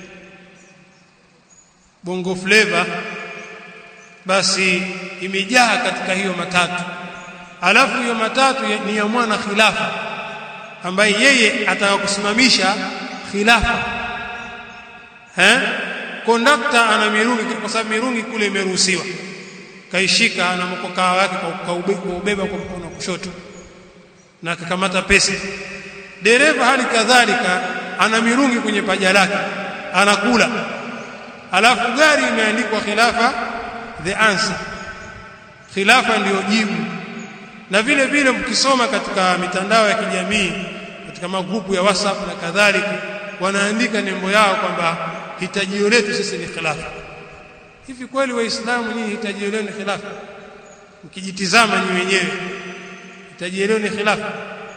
bongo flavor, basi imejaa katika hiyo matatu. Alafu hiyo matatu ni ya mwana khilafa ambaye yeye atakusimamisha khilafa. Eh, kondakta ana mirungi, kwa sababu mirungi kule imeruhusiwa, kaishika na mkokaa wake kwa ubeba kwa mkono kushoto na akakamata pesa. Dereva hali kadhalika ana mirungi kwenye paja lake, anakula, alafu gari imeandikwa khilafa the answer, khilafa ndio jibu. Na vile vile mkisoma katika mitandao ya kijamii, katika magrupu ya WhatsApp na kadhalika, wanaandika nembo yao kwamba hitajio letu sisi ni khilafa. Hivi kweli Waislamu nyinyi hitajio lenu ni khilafa? Mkijitizama nyinyi wenyewe, hitajio lenu ni khilafa?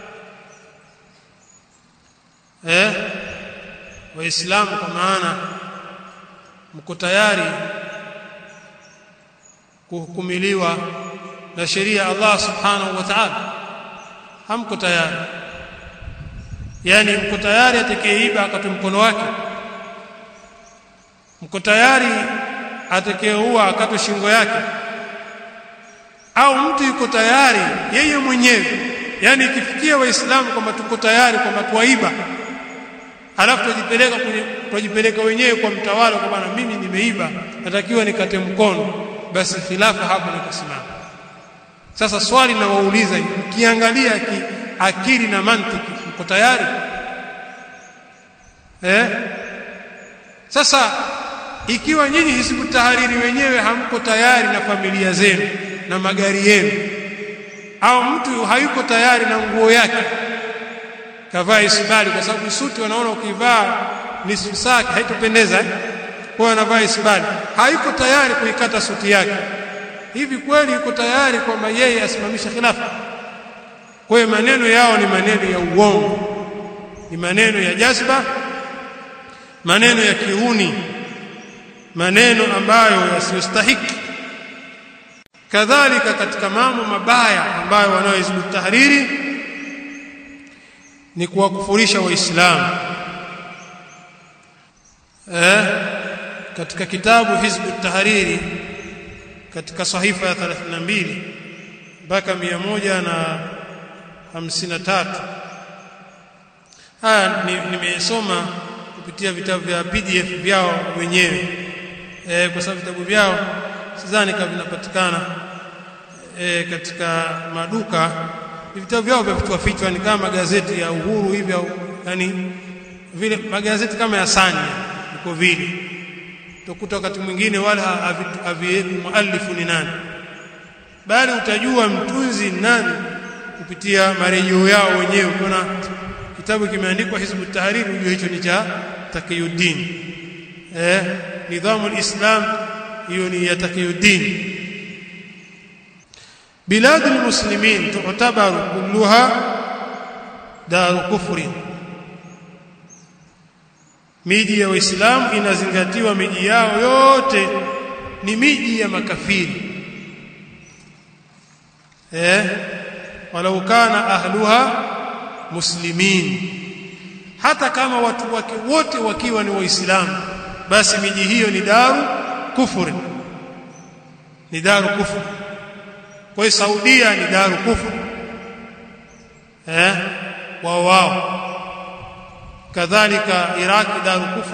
Eh, Waislamu kwa maana mko tayari kuhukumiliwa na sheria Allah subhanahu wa ta'ala? Hamko tayari. Yani mko tayari atakayeiba akate mkono wake? Mko tayari atakayeua akate shingo yake? Au mtu yuko tayari yeye mwenyewe, yani ikifikia Waislamu kwamba tuko tayari kwamba tuaiba, alafu tujipeleka kwenye tujipeleka wenyewe kwa mtawala kwa bwana, mimi nimeiba natakiwa nikate mkono, basi khilafa hapo nikasimama. Sasa swali na wauliza, ukiangalia ki akili na mantiki, mko tayari? Eh, sasa ikiwa nyinyi Hizbut Tahrir wenyewe hamko tayari na familia zenu na magari yenu, au mtu hayuko tayari na nguo yake, kavaa isbali, kwa sababu suti wanaona ukivaa nusu saa haitopendeza, eh? Kwa anavaa isbali, hayuko tayari kuikata suti yake. Hivi kweli yuko tayari kwamba yeye asimamishe khilafa? Kwa hiyo maneno yao ni maneno ya uongo, ni maneno ya jazba, maneno ya kiuni, maneno ambayo yasiyostahiki. Kadhalika katika mambo mabaya ambayo wanao Hizbut Tahrir ni kuwakufurisha Waislamu. Eh, katika kitabu Hizbut Tahrir katika sahifa ya thelathini na mbili mpaka mia moja na hamsini na tatu, haya nimesoma kupitia vitabu vya P D F vyao wenyewe, eh, kwa sababu vitabu vyao sidhani kama vinapatikana e, katika maduka. Vitabu vyao vya vichwa vichwa ni kama magazeti ya Uhuru hivi, yani vile magazeti kama ya Sanya iko vile. Utakuta wakati mwingine wala haviweki muallifu ni nani, bali utajua mtunzi nani kupitia marejeo yao wenyewe. Kuna kitabu kimeandikwa Hizbut Tahrir, ujue hicho ni cha Taqiyuddin, eh, Nidhamul Islam, hiyo ni ya Taqiyuddin. Bilad almuslimin tu'tabaru kulluha dar kufri, miji ya Waislamu inazingatiwa miji yao yote ni miji ya makafiri. Eh, walau kana ahluha muslimin, hata kama watu wake wote wakiwa ni Waislamu, basi miji hiyo ni daru kufuri, ni daru kufuri. Kwa hiyo Saudia ni daru kufur eh wao wao, kadhalika Iraq daru kufur,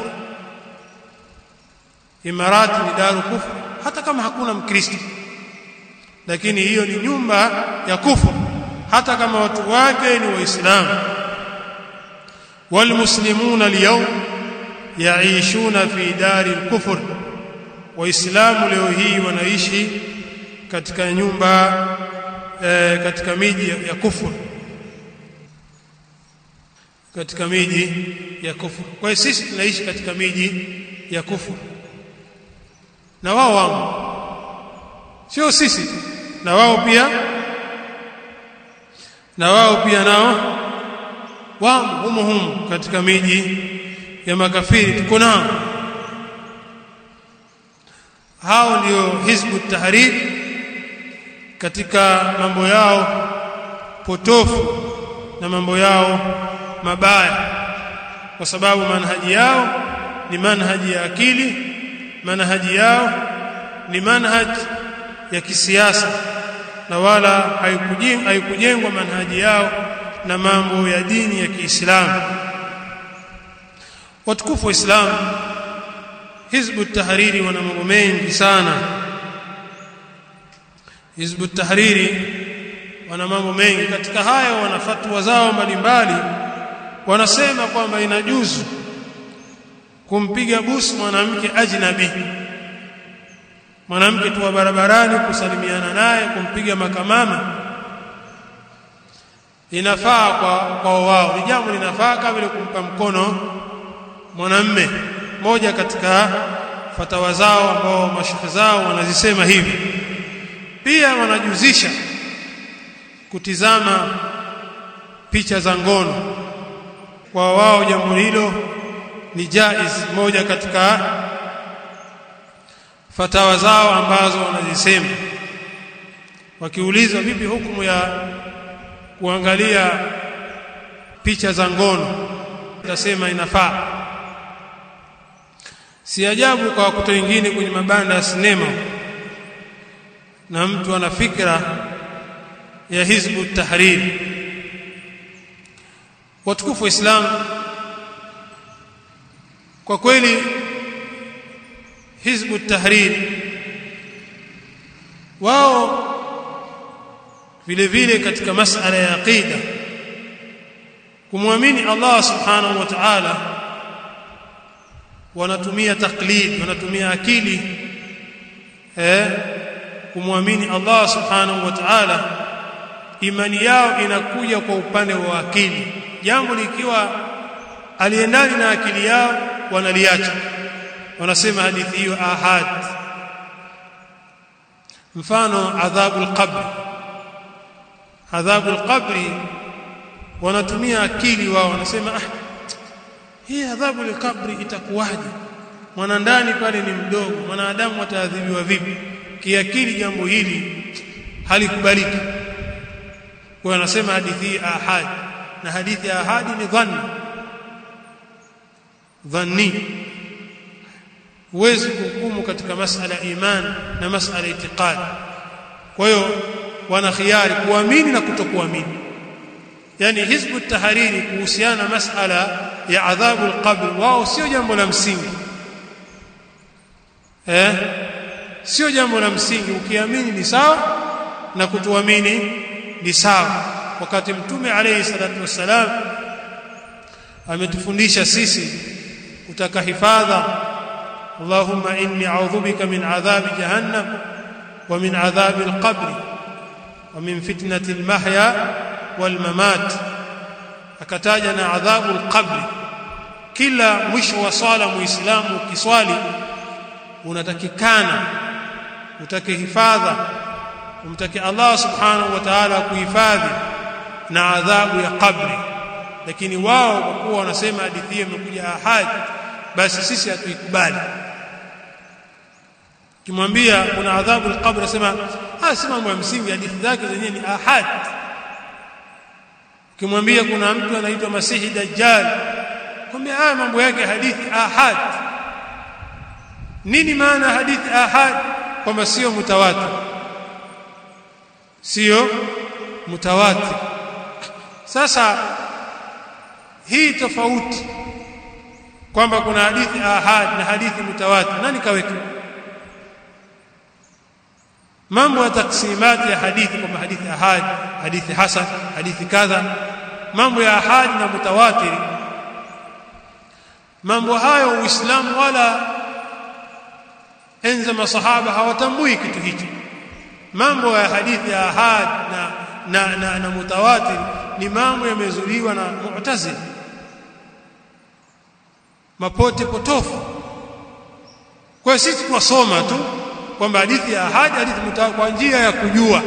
Imarati ni daru kufur, hata kama hakuna Mkristo, lakini hiyo ni nyumba ya kufur hata kama watu wake ni Waislamu. Walmuslimuna alyawm yaishuna fi dari al-kufr, Waislamu leo hii wanaishi katika nyumba e, katika miji ya kufur, katika miji ya kufur. Kwa hiyo sisi tunaishi katika miji ya kufur na wao wao, sio sisi, na wao pia na wao pia nao wamo humo humo katika miji ya makafiri. Tuko nao hao, ndio Hizbut Tahrir katika mambo yao potofu na mambo yao mabaya, kwa sababu manhaji yao ni manhaji ya akili, manhaji yao ni manhaji ya kisiasa, na wala haikujengwa haikujengwa manhaji yao na mambo ya dini ya Kiislamu. Watukufu wa Islam, Hizbut Tahrir wana mambo mengi sana. Hizbut Tahrir wana mambo mengi, katika hayo wana fatwa zao mbalimbali. Wanasema kwamba inajuzu kumpiga busu mwanamke ajnabi, mwanamke tu wa barabarani, kusalimiana naye, kumpiga makamama, inafaa kwa kwa wao, ni jambo linafaa kama vile kumpa mkono mwanamume. Moja katika fatawa zao ambao mashekhe zao wanazisema hivi. Pia wanajuzisha kutizama picha za ngono, kwa wao jambo hilo ni jaiz. Moja katika fatawa zao ambazo wanazisema, wakiulizwa vipi hukumu ya kuangalia picha za ngono, nasema inafaa. Si ajabu kwa watu wengine kwenye mabanda ya sinema, na mtu ana fikra ya Hizbut Tahrir. Watukufu wa Islam, kwa kweli Hizbut Tahrir wao vile vile katika masala ya aqida, kumwamini Allah subhanahu wa ta'ala, wanatumia taklid, wanatumia akili eh kumwamini Allah subhanahu wa ta'ala. Imani yao inakuja kwa upande wa akili, jambo likiwa aliendani na akili yao wanaliacha, wanasema hadithi hiyo ahad. Mfano adhabul qabr, adhabul qabri wanatumia akili wao, wanasema ah, hii adhabul qabri itakuwaje? Mwana ndani pale ni mdogo, mwanadamu ataadhibiwa vipi? Kiakili jambo hili halikubaliki. Kwa wanasema hadithi ahad, na hadithi ahadi ni dhanni, dhanni. Huwezi kuhukumu katika masala iman na masala itiqad. Kwa hiyo wana khiari kuamini na kutokuamini. Yani Hizbut Tahrir kuhusiana na masala ya adhabul qabr, wao sio jambo la msingi eh sio jambo la msingi. Ukiamini ni sawa na kutuamini ni sawa. Wakati Mtume alayhi salatu wasalam ametufundisha sisi kutaka hifadha, Allahumma inni a'udhu bika min adhabi jahannam wa min adhabi al-qabr wa min fitnati al-mahya wal mamat, akataja na adhabu al-qabr. Kila mwisho wa swala muislamu ukiswali unatakikana utake hifadha, umtake Allah subhanahu wa ta'ala kuhifadhi na adhabu ya kabri. Lakini wao kwa kuwa wanasema hadithi hii imekuja ahad, basi sisi hatuikubali. Kimwambia kuna adhabu al-qabr, nasema ah, si mambo ya msingi, hadithi zake zenyewe ni ahad. Kimwambia kuna mtu anaitwa Masihi Dajjal, kumbe haya mambo yake hadithi ahad. Nini maana hadithi ahad? Kwamba sio mutawatir. sio mutawatir. Sasa hii tofauti kwamba kuna hadithi ahad na hadithi mutawatir, nani kaweka mambo ya taksimati ya hadithi kama hadithi ahad, hadithi hasan, hadithi kadha? Mambo ya ahad na mutawatir, mambo hayo Uislamu wala enza masahaba hawatambui kitu hicho. Mambo ya hadithi ya ahad na na, na, na mutawatir ni mambo yamezuliwa na Mu'tazila, mapote potofu. Kwa sisi tunasoma tu kwamba hadithi ya ahad, hadithi mutawatir kwa njia ya kujua,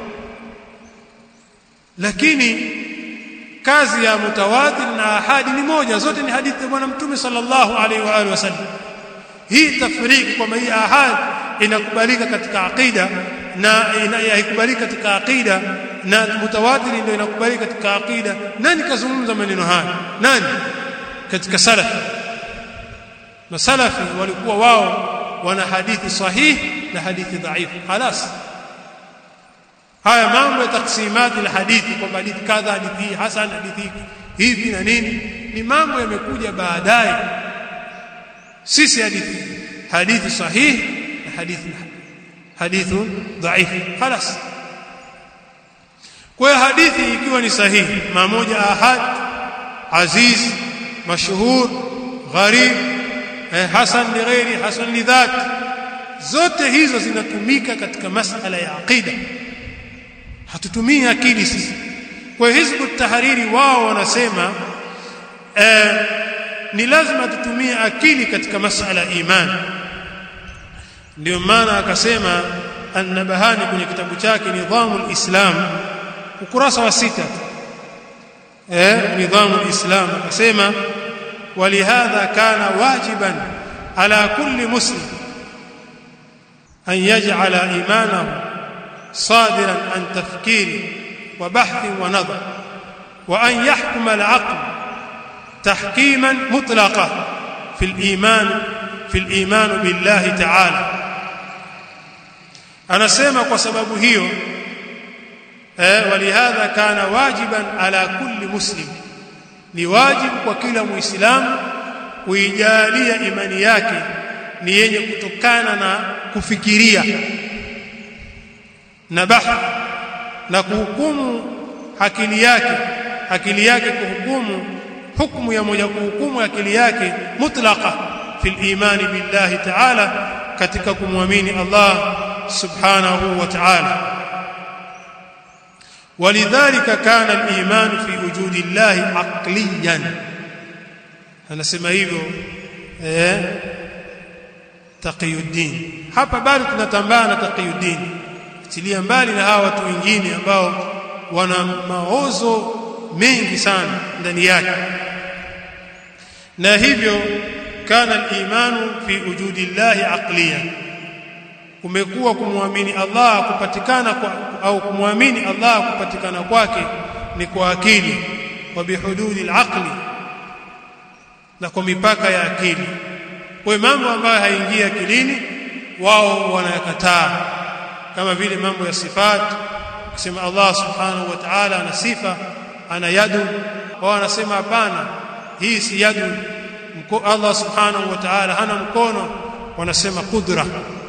lakini kazi ya mutawatir na ahad ni moja, zote ni hadithi ya Bwana Mtume sallallahu alaihi wa alihi wasallam. Hii tafriki kwamba hii ahad inakubalika katika aqida na haikubalika katika aqida na mutawatir ndio inakubalika katika aqida, nani kazungumza maneno haya? Nani katika salaf? Masalafi walikuwa wao wana hadithi sahihi na hadithi dhaifu, خلاص. Haya mambo ya taksimati la hadithi kwamba hadithi kadha, hadithi hasan, hadithi hivi na nini, ni mambo yamekuja baadaye. Sisi hadithi hadithi sahihi na hadithi hadithu dhaifu, خلاص. Kwa hadithi ikiwa ni sahihi, mamoja ahad, aziz, mashhur, gharib, eh, hasan li ghairi, hasan li dhat, zote hizo zinatumika katika masala ya aqida. Hatutumii akili sisi. Kwa Hizbu Tahariri wao wanasema eh, ni lazima tutumie akili katika masala ya imani. Ndio maana akasema An-Nabahani kwenye kitabu chake Nidhamul Islam ukurasa wa sita, eh Nidhamul Islam akasema walihadha kana wajiban ala kulli muslim an yaj'ala imanahu صادرا عن تفكير وبحث ونظر وأن يحكم العقل تحكيما مطلقا في الإيمان في الإيمان بالله تعالى. أنا سيما وسبب هيو ولهذا كان واجبا على كل مسلم, ni wajib kwa kila muislamu kuijalia imani yake ni yenye kutokana na kufikiria na bahth na kuhukumu akili yake, akili yake kuhukumu hukumu ya moja, kuhukumu akili yake mutlaqa fil imani billahi ta'ala, katika kumwamini Allah subhanahu wa ta'ala. Walidhalika kana al-iman fi wujudi Allah aqliyan. Anasema hivyo eh Taqiyuddin. Hapa bado tunatambana Taqiyuddin, tilia mbali na hawa watu wengine ambao wana maozo mengi sana ndani yake. Na hivyo kana al-imanu fi wujudi Allah aqliyan, kumekuwa kumwamini Allah kupatikana kwa, au kumwamini Allah kupatikana kwake ni kwa akili, wa bihududi al-aqli, na kwa mipaka ya akili. Kwa mambo ambayo haingia akilini wao wanayakataa, kama vile mambo ya sifat, kusema Allah subhanahu wa ta'ala ana sifa, ana yadu, wao wanasema hapana, hii si yadu, Allah subhanahu wa ta'ala hana mkono, wanasema qudra.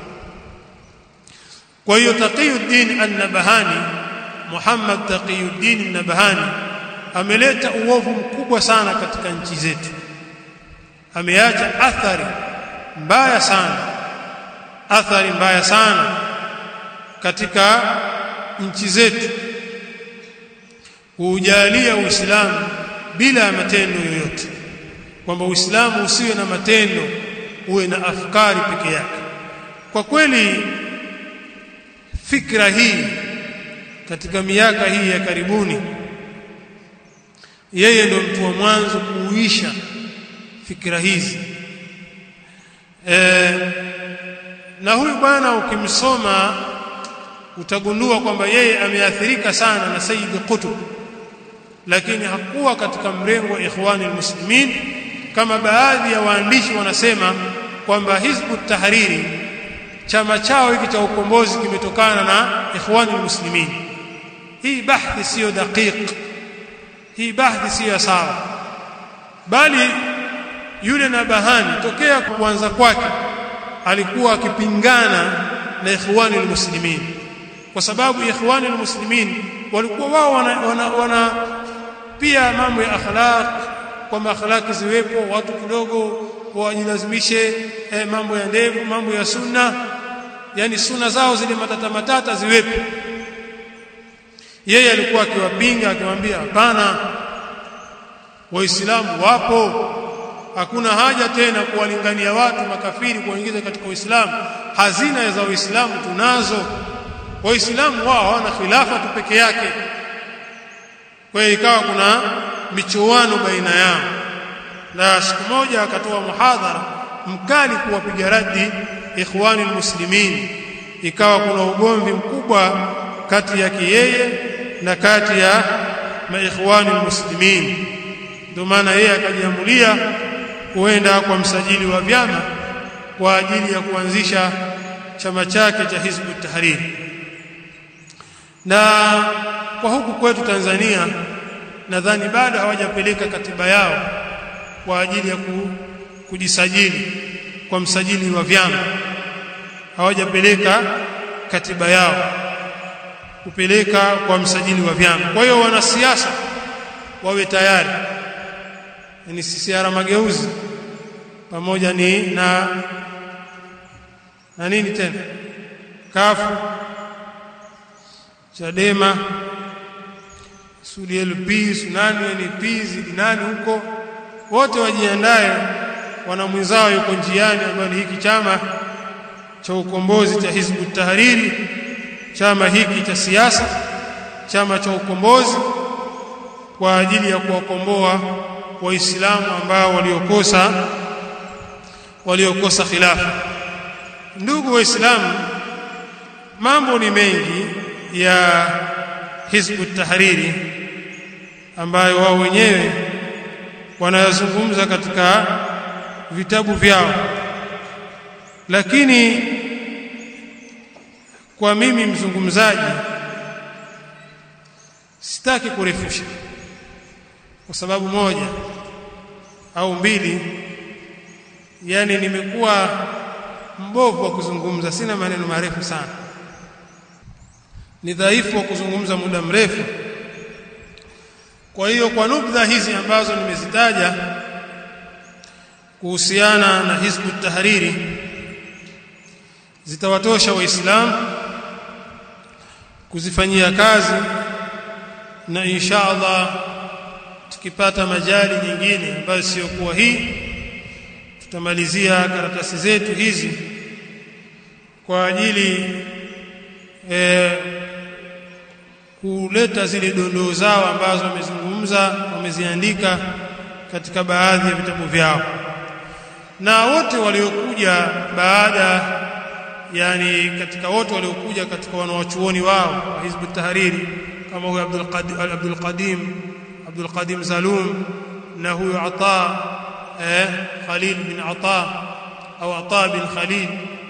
Kwa hiyo Taqiyuddin An-Nabahani, Muhammad Taqiyuddin An-Nabahani ameleta uovu mkubwa sana katika nchi zetu, ameacha athari mbaya sana, athari mbaya sana katika nchi zetu, kujalia Uislamu bila matendo yoyote, kwamba Uislamu usiwe na matendo, uwe na afkari peke yake. Kwa kweli fikra hii katika miaka hii ya karibuni, yeye ndio mtu wa mwanzo kuuisha fikra hizi. E, na huyu bwana ukimsoma utagundua kwamba yeye ameathirika sana na Sayyid Qutb, lakini hakuwa katika mrengo wa Ikhwani al-Muslimin kama baadhi ya waandishi wanasema kwamba Hizbu Tahariri chama chao hiki cha ukombozi kimetokana na Ikhwani al-Muslimin. hii bahthi sio daqiq, hii bahthi sio sawa, bali yule Nabahani tokea kuanza kwake alikuwa akipingana na ikhwani almuslimin, kwa sababu ikhwani almuslimin walikuwa wao wana, wana, wana pia mambo ya akhlaq, kwamba akhlaq ziwepo, watu kidogo wajilazimishe eh, mambo ya ndevu, mambo ya sunna, yani sunna zao zile matata matata ziwepo. Yeye alikuwa akiwapinga, akiwaambia hapana, waislamu wapo, hakuna haja tena kuwalingania watu makafiri kuwaingiza katika Uislamu, hazina za Uislamu tunazo, waislamu wao hawana khilafa tu peke yake. Kwa hiyo ikawa kuna michuano baina yao, na siku moja akatoa muhadhara mkali kuwapiga radi ikhwani almuslimin, ikawa kuna ugomvi mkubwa kati yake yeye na kati ya maikhwani almuslimin. Ndio maana yeye akajiamulia kuenda kwa msajili wa vyama kwa ajili ya kuanzisha chama chake cha Hizbut Tahrir. Na kwa huku kwetu Tanzania nadhani bado hawajapeleka katiba yao kwa ajili ya kujisajili kwa msajili wa vyama, hawajapeleka katiba yao kupeleka kwa msajili wa vyama. Kwa hiyo wanasiasa wawe tayari, ni sisiara mageuzi pamoja ni na na nini tena, Kafu, Chadema, Sudi L P, Sunani N P, Zidinani, huko wote wajiandae, wana mwenzao yuko njiani, ambaye ni hiki chama cha ukombozi cha Hizbut Tahrir, chama hiki cha siasa, chama cha ukombozi kwa ajili ya kuwakomboa waislamu ambao waliokosa waliokosa khilafa. Ndugu waislamu, mambo ni mengi ya Hizbut Tahrir ambayo wao wenyewe wanayazungumza katika vitabu vyao, lakini kwa mimi mzungumzaji sitaki kurefusha kwa sababu moja au mbili. Yani nimekuwa mbovu wa kuzungumza, sina maneno marefu sana, ni dhaifu wa kuzungumza muda mrefu. Kwa hiyo kwa nukta hizi ambazo nimezitaja kuhusiana na Hizbut Tahrir zitawatosha waislamu kuzifanyia kazi, na insha Allah tukipata majali nyingine ambayo sio kuwa hii, tutamalizia karatasi zetu hizi kwa ajili e, kuleta zile dondoo zao ambazo wamezungumza, wameziandika katika baadhi ya vitabu vyao. Na wote waliokuja baada, yani katika wote waliokuja katika wanawachuoni wao wa Hizbut Tahrir, kama huyo Abdul Qadim Abdul Qadim Abdul Qadim Zalum, na huyo Ata eh Khalil bin Ata au Ata bin Khalil,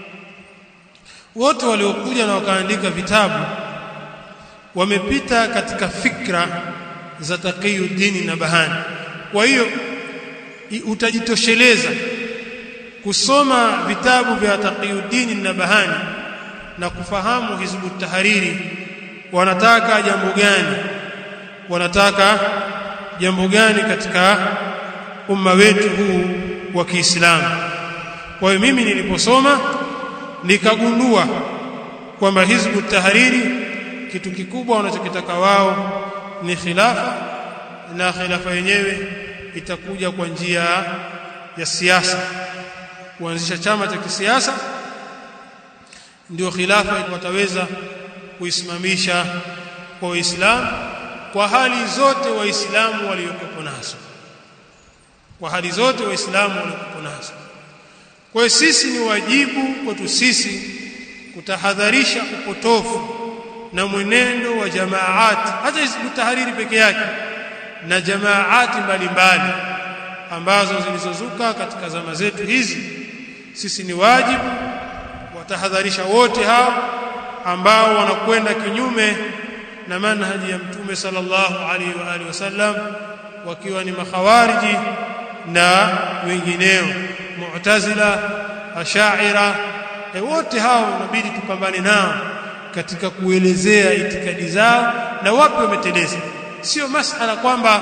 wote waliokuja na wakaandika vitabu wamepita katika fikra za Taqiyuddin Nabahani. Kwa hiyo utajitosheleza kusoma vitabu vya Taqiyuddin Nabahani na kufahamu Hizbut Tahrir wanataka jambo gani, wanataka jambo gani katika umma wetu huu wa Kiislamu. Kwa hiyo mimi niliposoma nikagundua kwamba Hizbut Tahrir kitu kikubwa wanachokitaka wao ni khilafa, na khilafa yenyewe itakuja kwa njia ya siasa, kuanzisha chama cha kisiasa ndio khilafa wataweza kuisimamisha kwa Uislamu kwa hali zote waislamu waliokuwa nazo, kwa hali zote waislamu waliokuwa nazo. Kwa hiyo sisi ni wajibu kwetu sisi kutahadharisha upotofu na mwenendo wa jamaati, hata Hizbut Tahrir peke yake na jamaati mbalimbali ambazo zilizozuka katika zama zetu hizi. Sisi ni wajibu watahadharisha wote hao ambao wanakwenda kinyume na manhaji ya mtume sallallahu alaihi wa alihi wasallam, wakiwa ni makhawariji na wengineo, mu'tazila, ash'ira. E, wote hao inabidi tupambane nao katika kuelezea itikadi zao na wapi wameteleza. Sio masala kwamba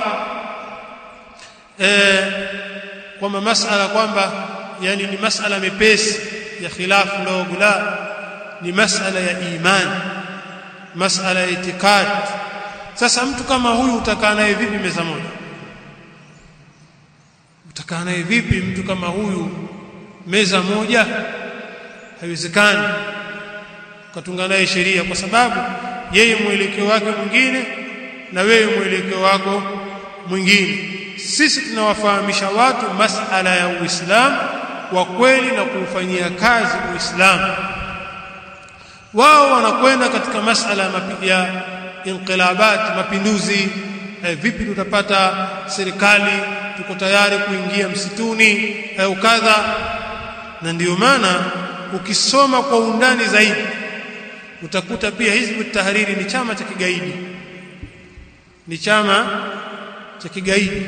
eh kwamba masala kwamba yani ni masala mepesi ya khilafu ndogo, la, ni masala ya imani, masala ya itikadi. Sasa mtu kama huyu utakaa naye vipi meza moja? Utakaa naye vipi mtu kama huyu meza moja? Haiwezekani ukatunga naye sheria, kwa sababu yeye mwelekeo wake mwingine na wewe mwelekeo wako mwingine. Sisi tunawafahamisha watu masala ya Uislamu wa kweli na kufanyia kazi Uislamu. Wao wanakwenda katika masala ya inqilabat, mapinduzi. E, vipi tutapata serikali, tuko tayari kuingia msituni au kadha. Na ndio maana ukisoma kwa undani zaidi utakuta pia Hizb Tahriri ni chama cha kigaidi, ni chama cha kigaidi.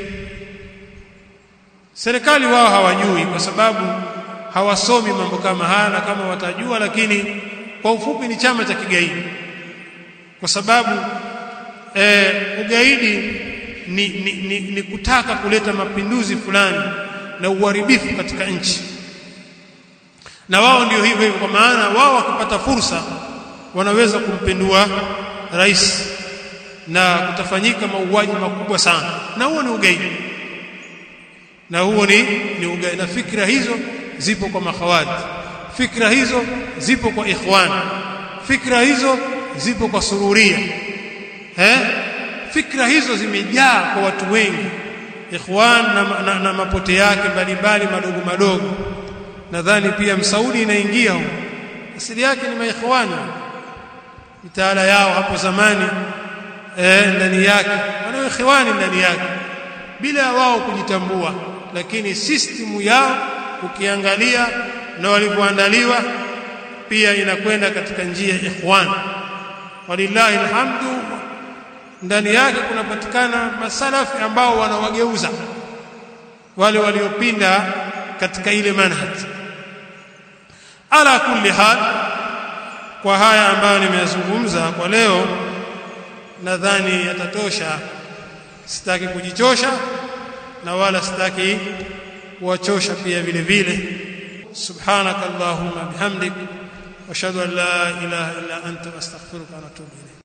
Serikali wao hawajui, kwa sababu hawasomi mambo kama haya, na kama watajua, lakini kwa ufupi ni chama cha kigaidi, kwa sababu e, ugaidi ni, ni, ni, ni kutaka kuleta mapinduzi fulani na uharibifu katika nchi. Na wao ndio hivyo hivyo, kwa maana wao wakipata fursa wanaweza kumpindua rais na kutafanyika mauaji makubwa sana, na huo ni ugaidi, na huo ni ni ugaidi. Na fikra hizo zipo kwa makhawarij, fikra hizo zipo kwa ikhwan, fikra hizo zipo kwa sururia, eh fikra hizo zimejaa kwa watu wengi, ikhwan na, na, na mapote yake mbalimbali madogo madogo. Nadhani pia Msaudi inaingia huko, asili yake ni maikhwani, mitaala yao hapo zamani eh ndani yake wana ikhwani ndani yake bila wao kujitambua, lakini system yao ukiangalia na walivyoandaliwa pia inakwenda katika njia ya ikhwan. Walillahi alhamdu, ndani yake kunapatikana masalafi ambao wanawageuza wale waliopinda katika ile manhaj. Ala kulli hal, kwa haya ambayo nimeyazungumza kwa leo nadhani yatatosha. Sitaki kujichosha na wala sitaki kuwachosha pia vile vile. Subhanakallahumma bihamdik wa ashhadu an la ilaha illa anta astaghfiruka wa atubu ilayk.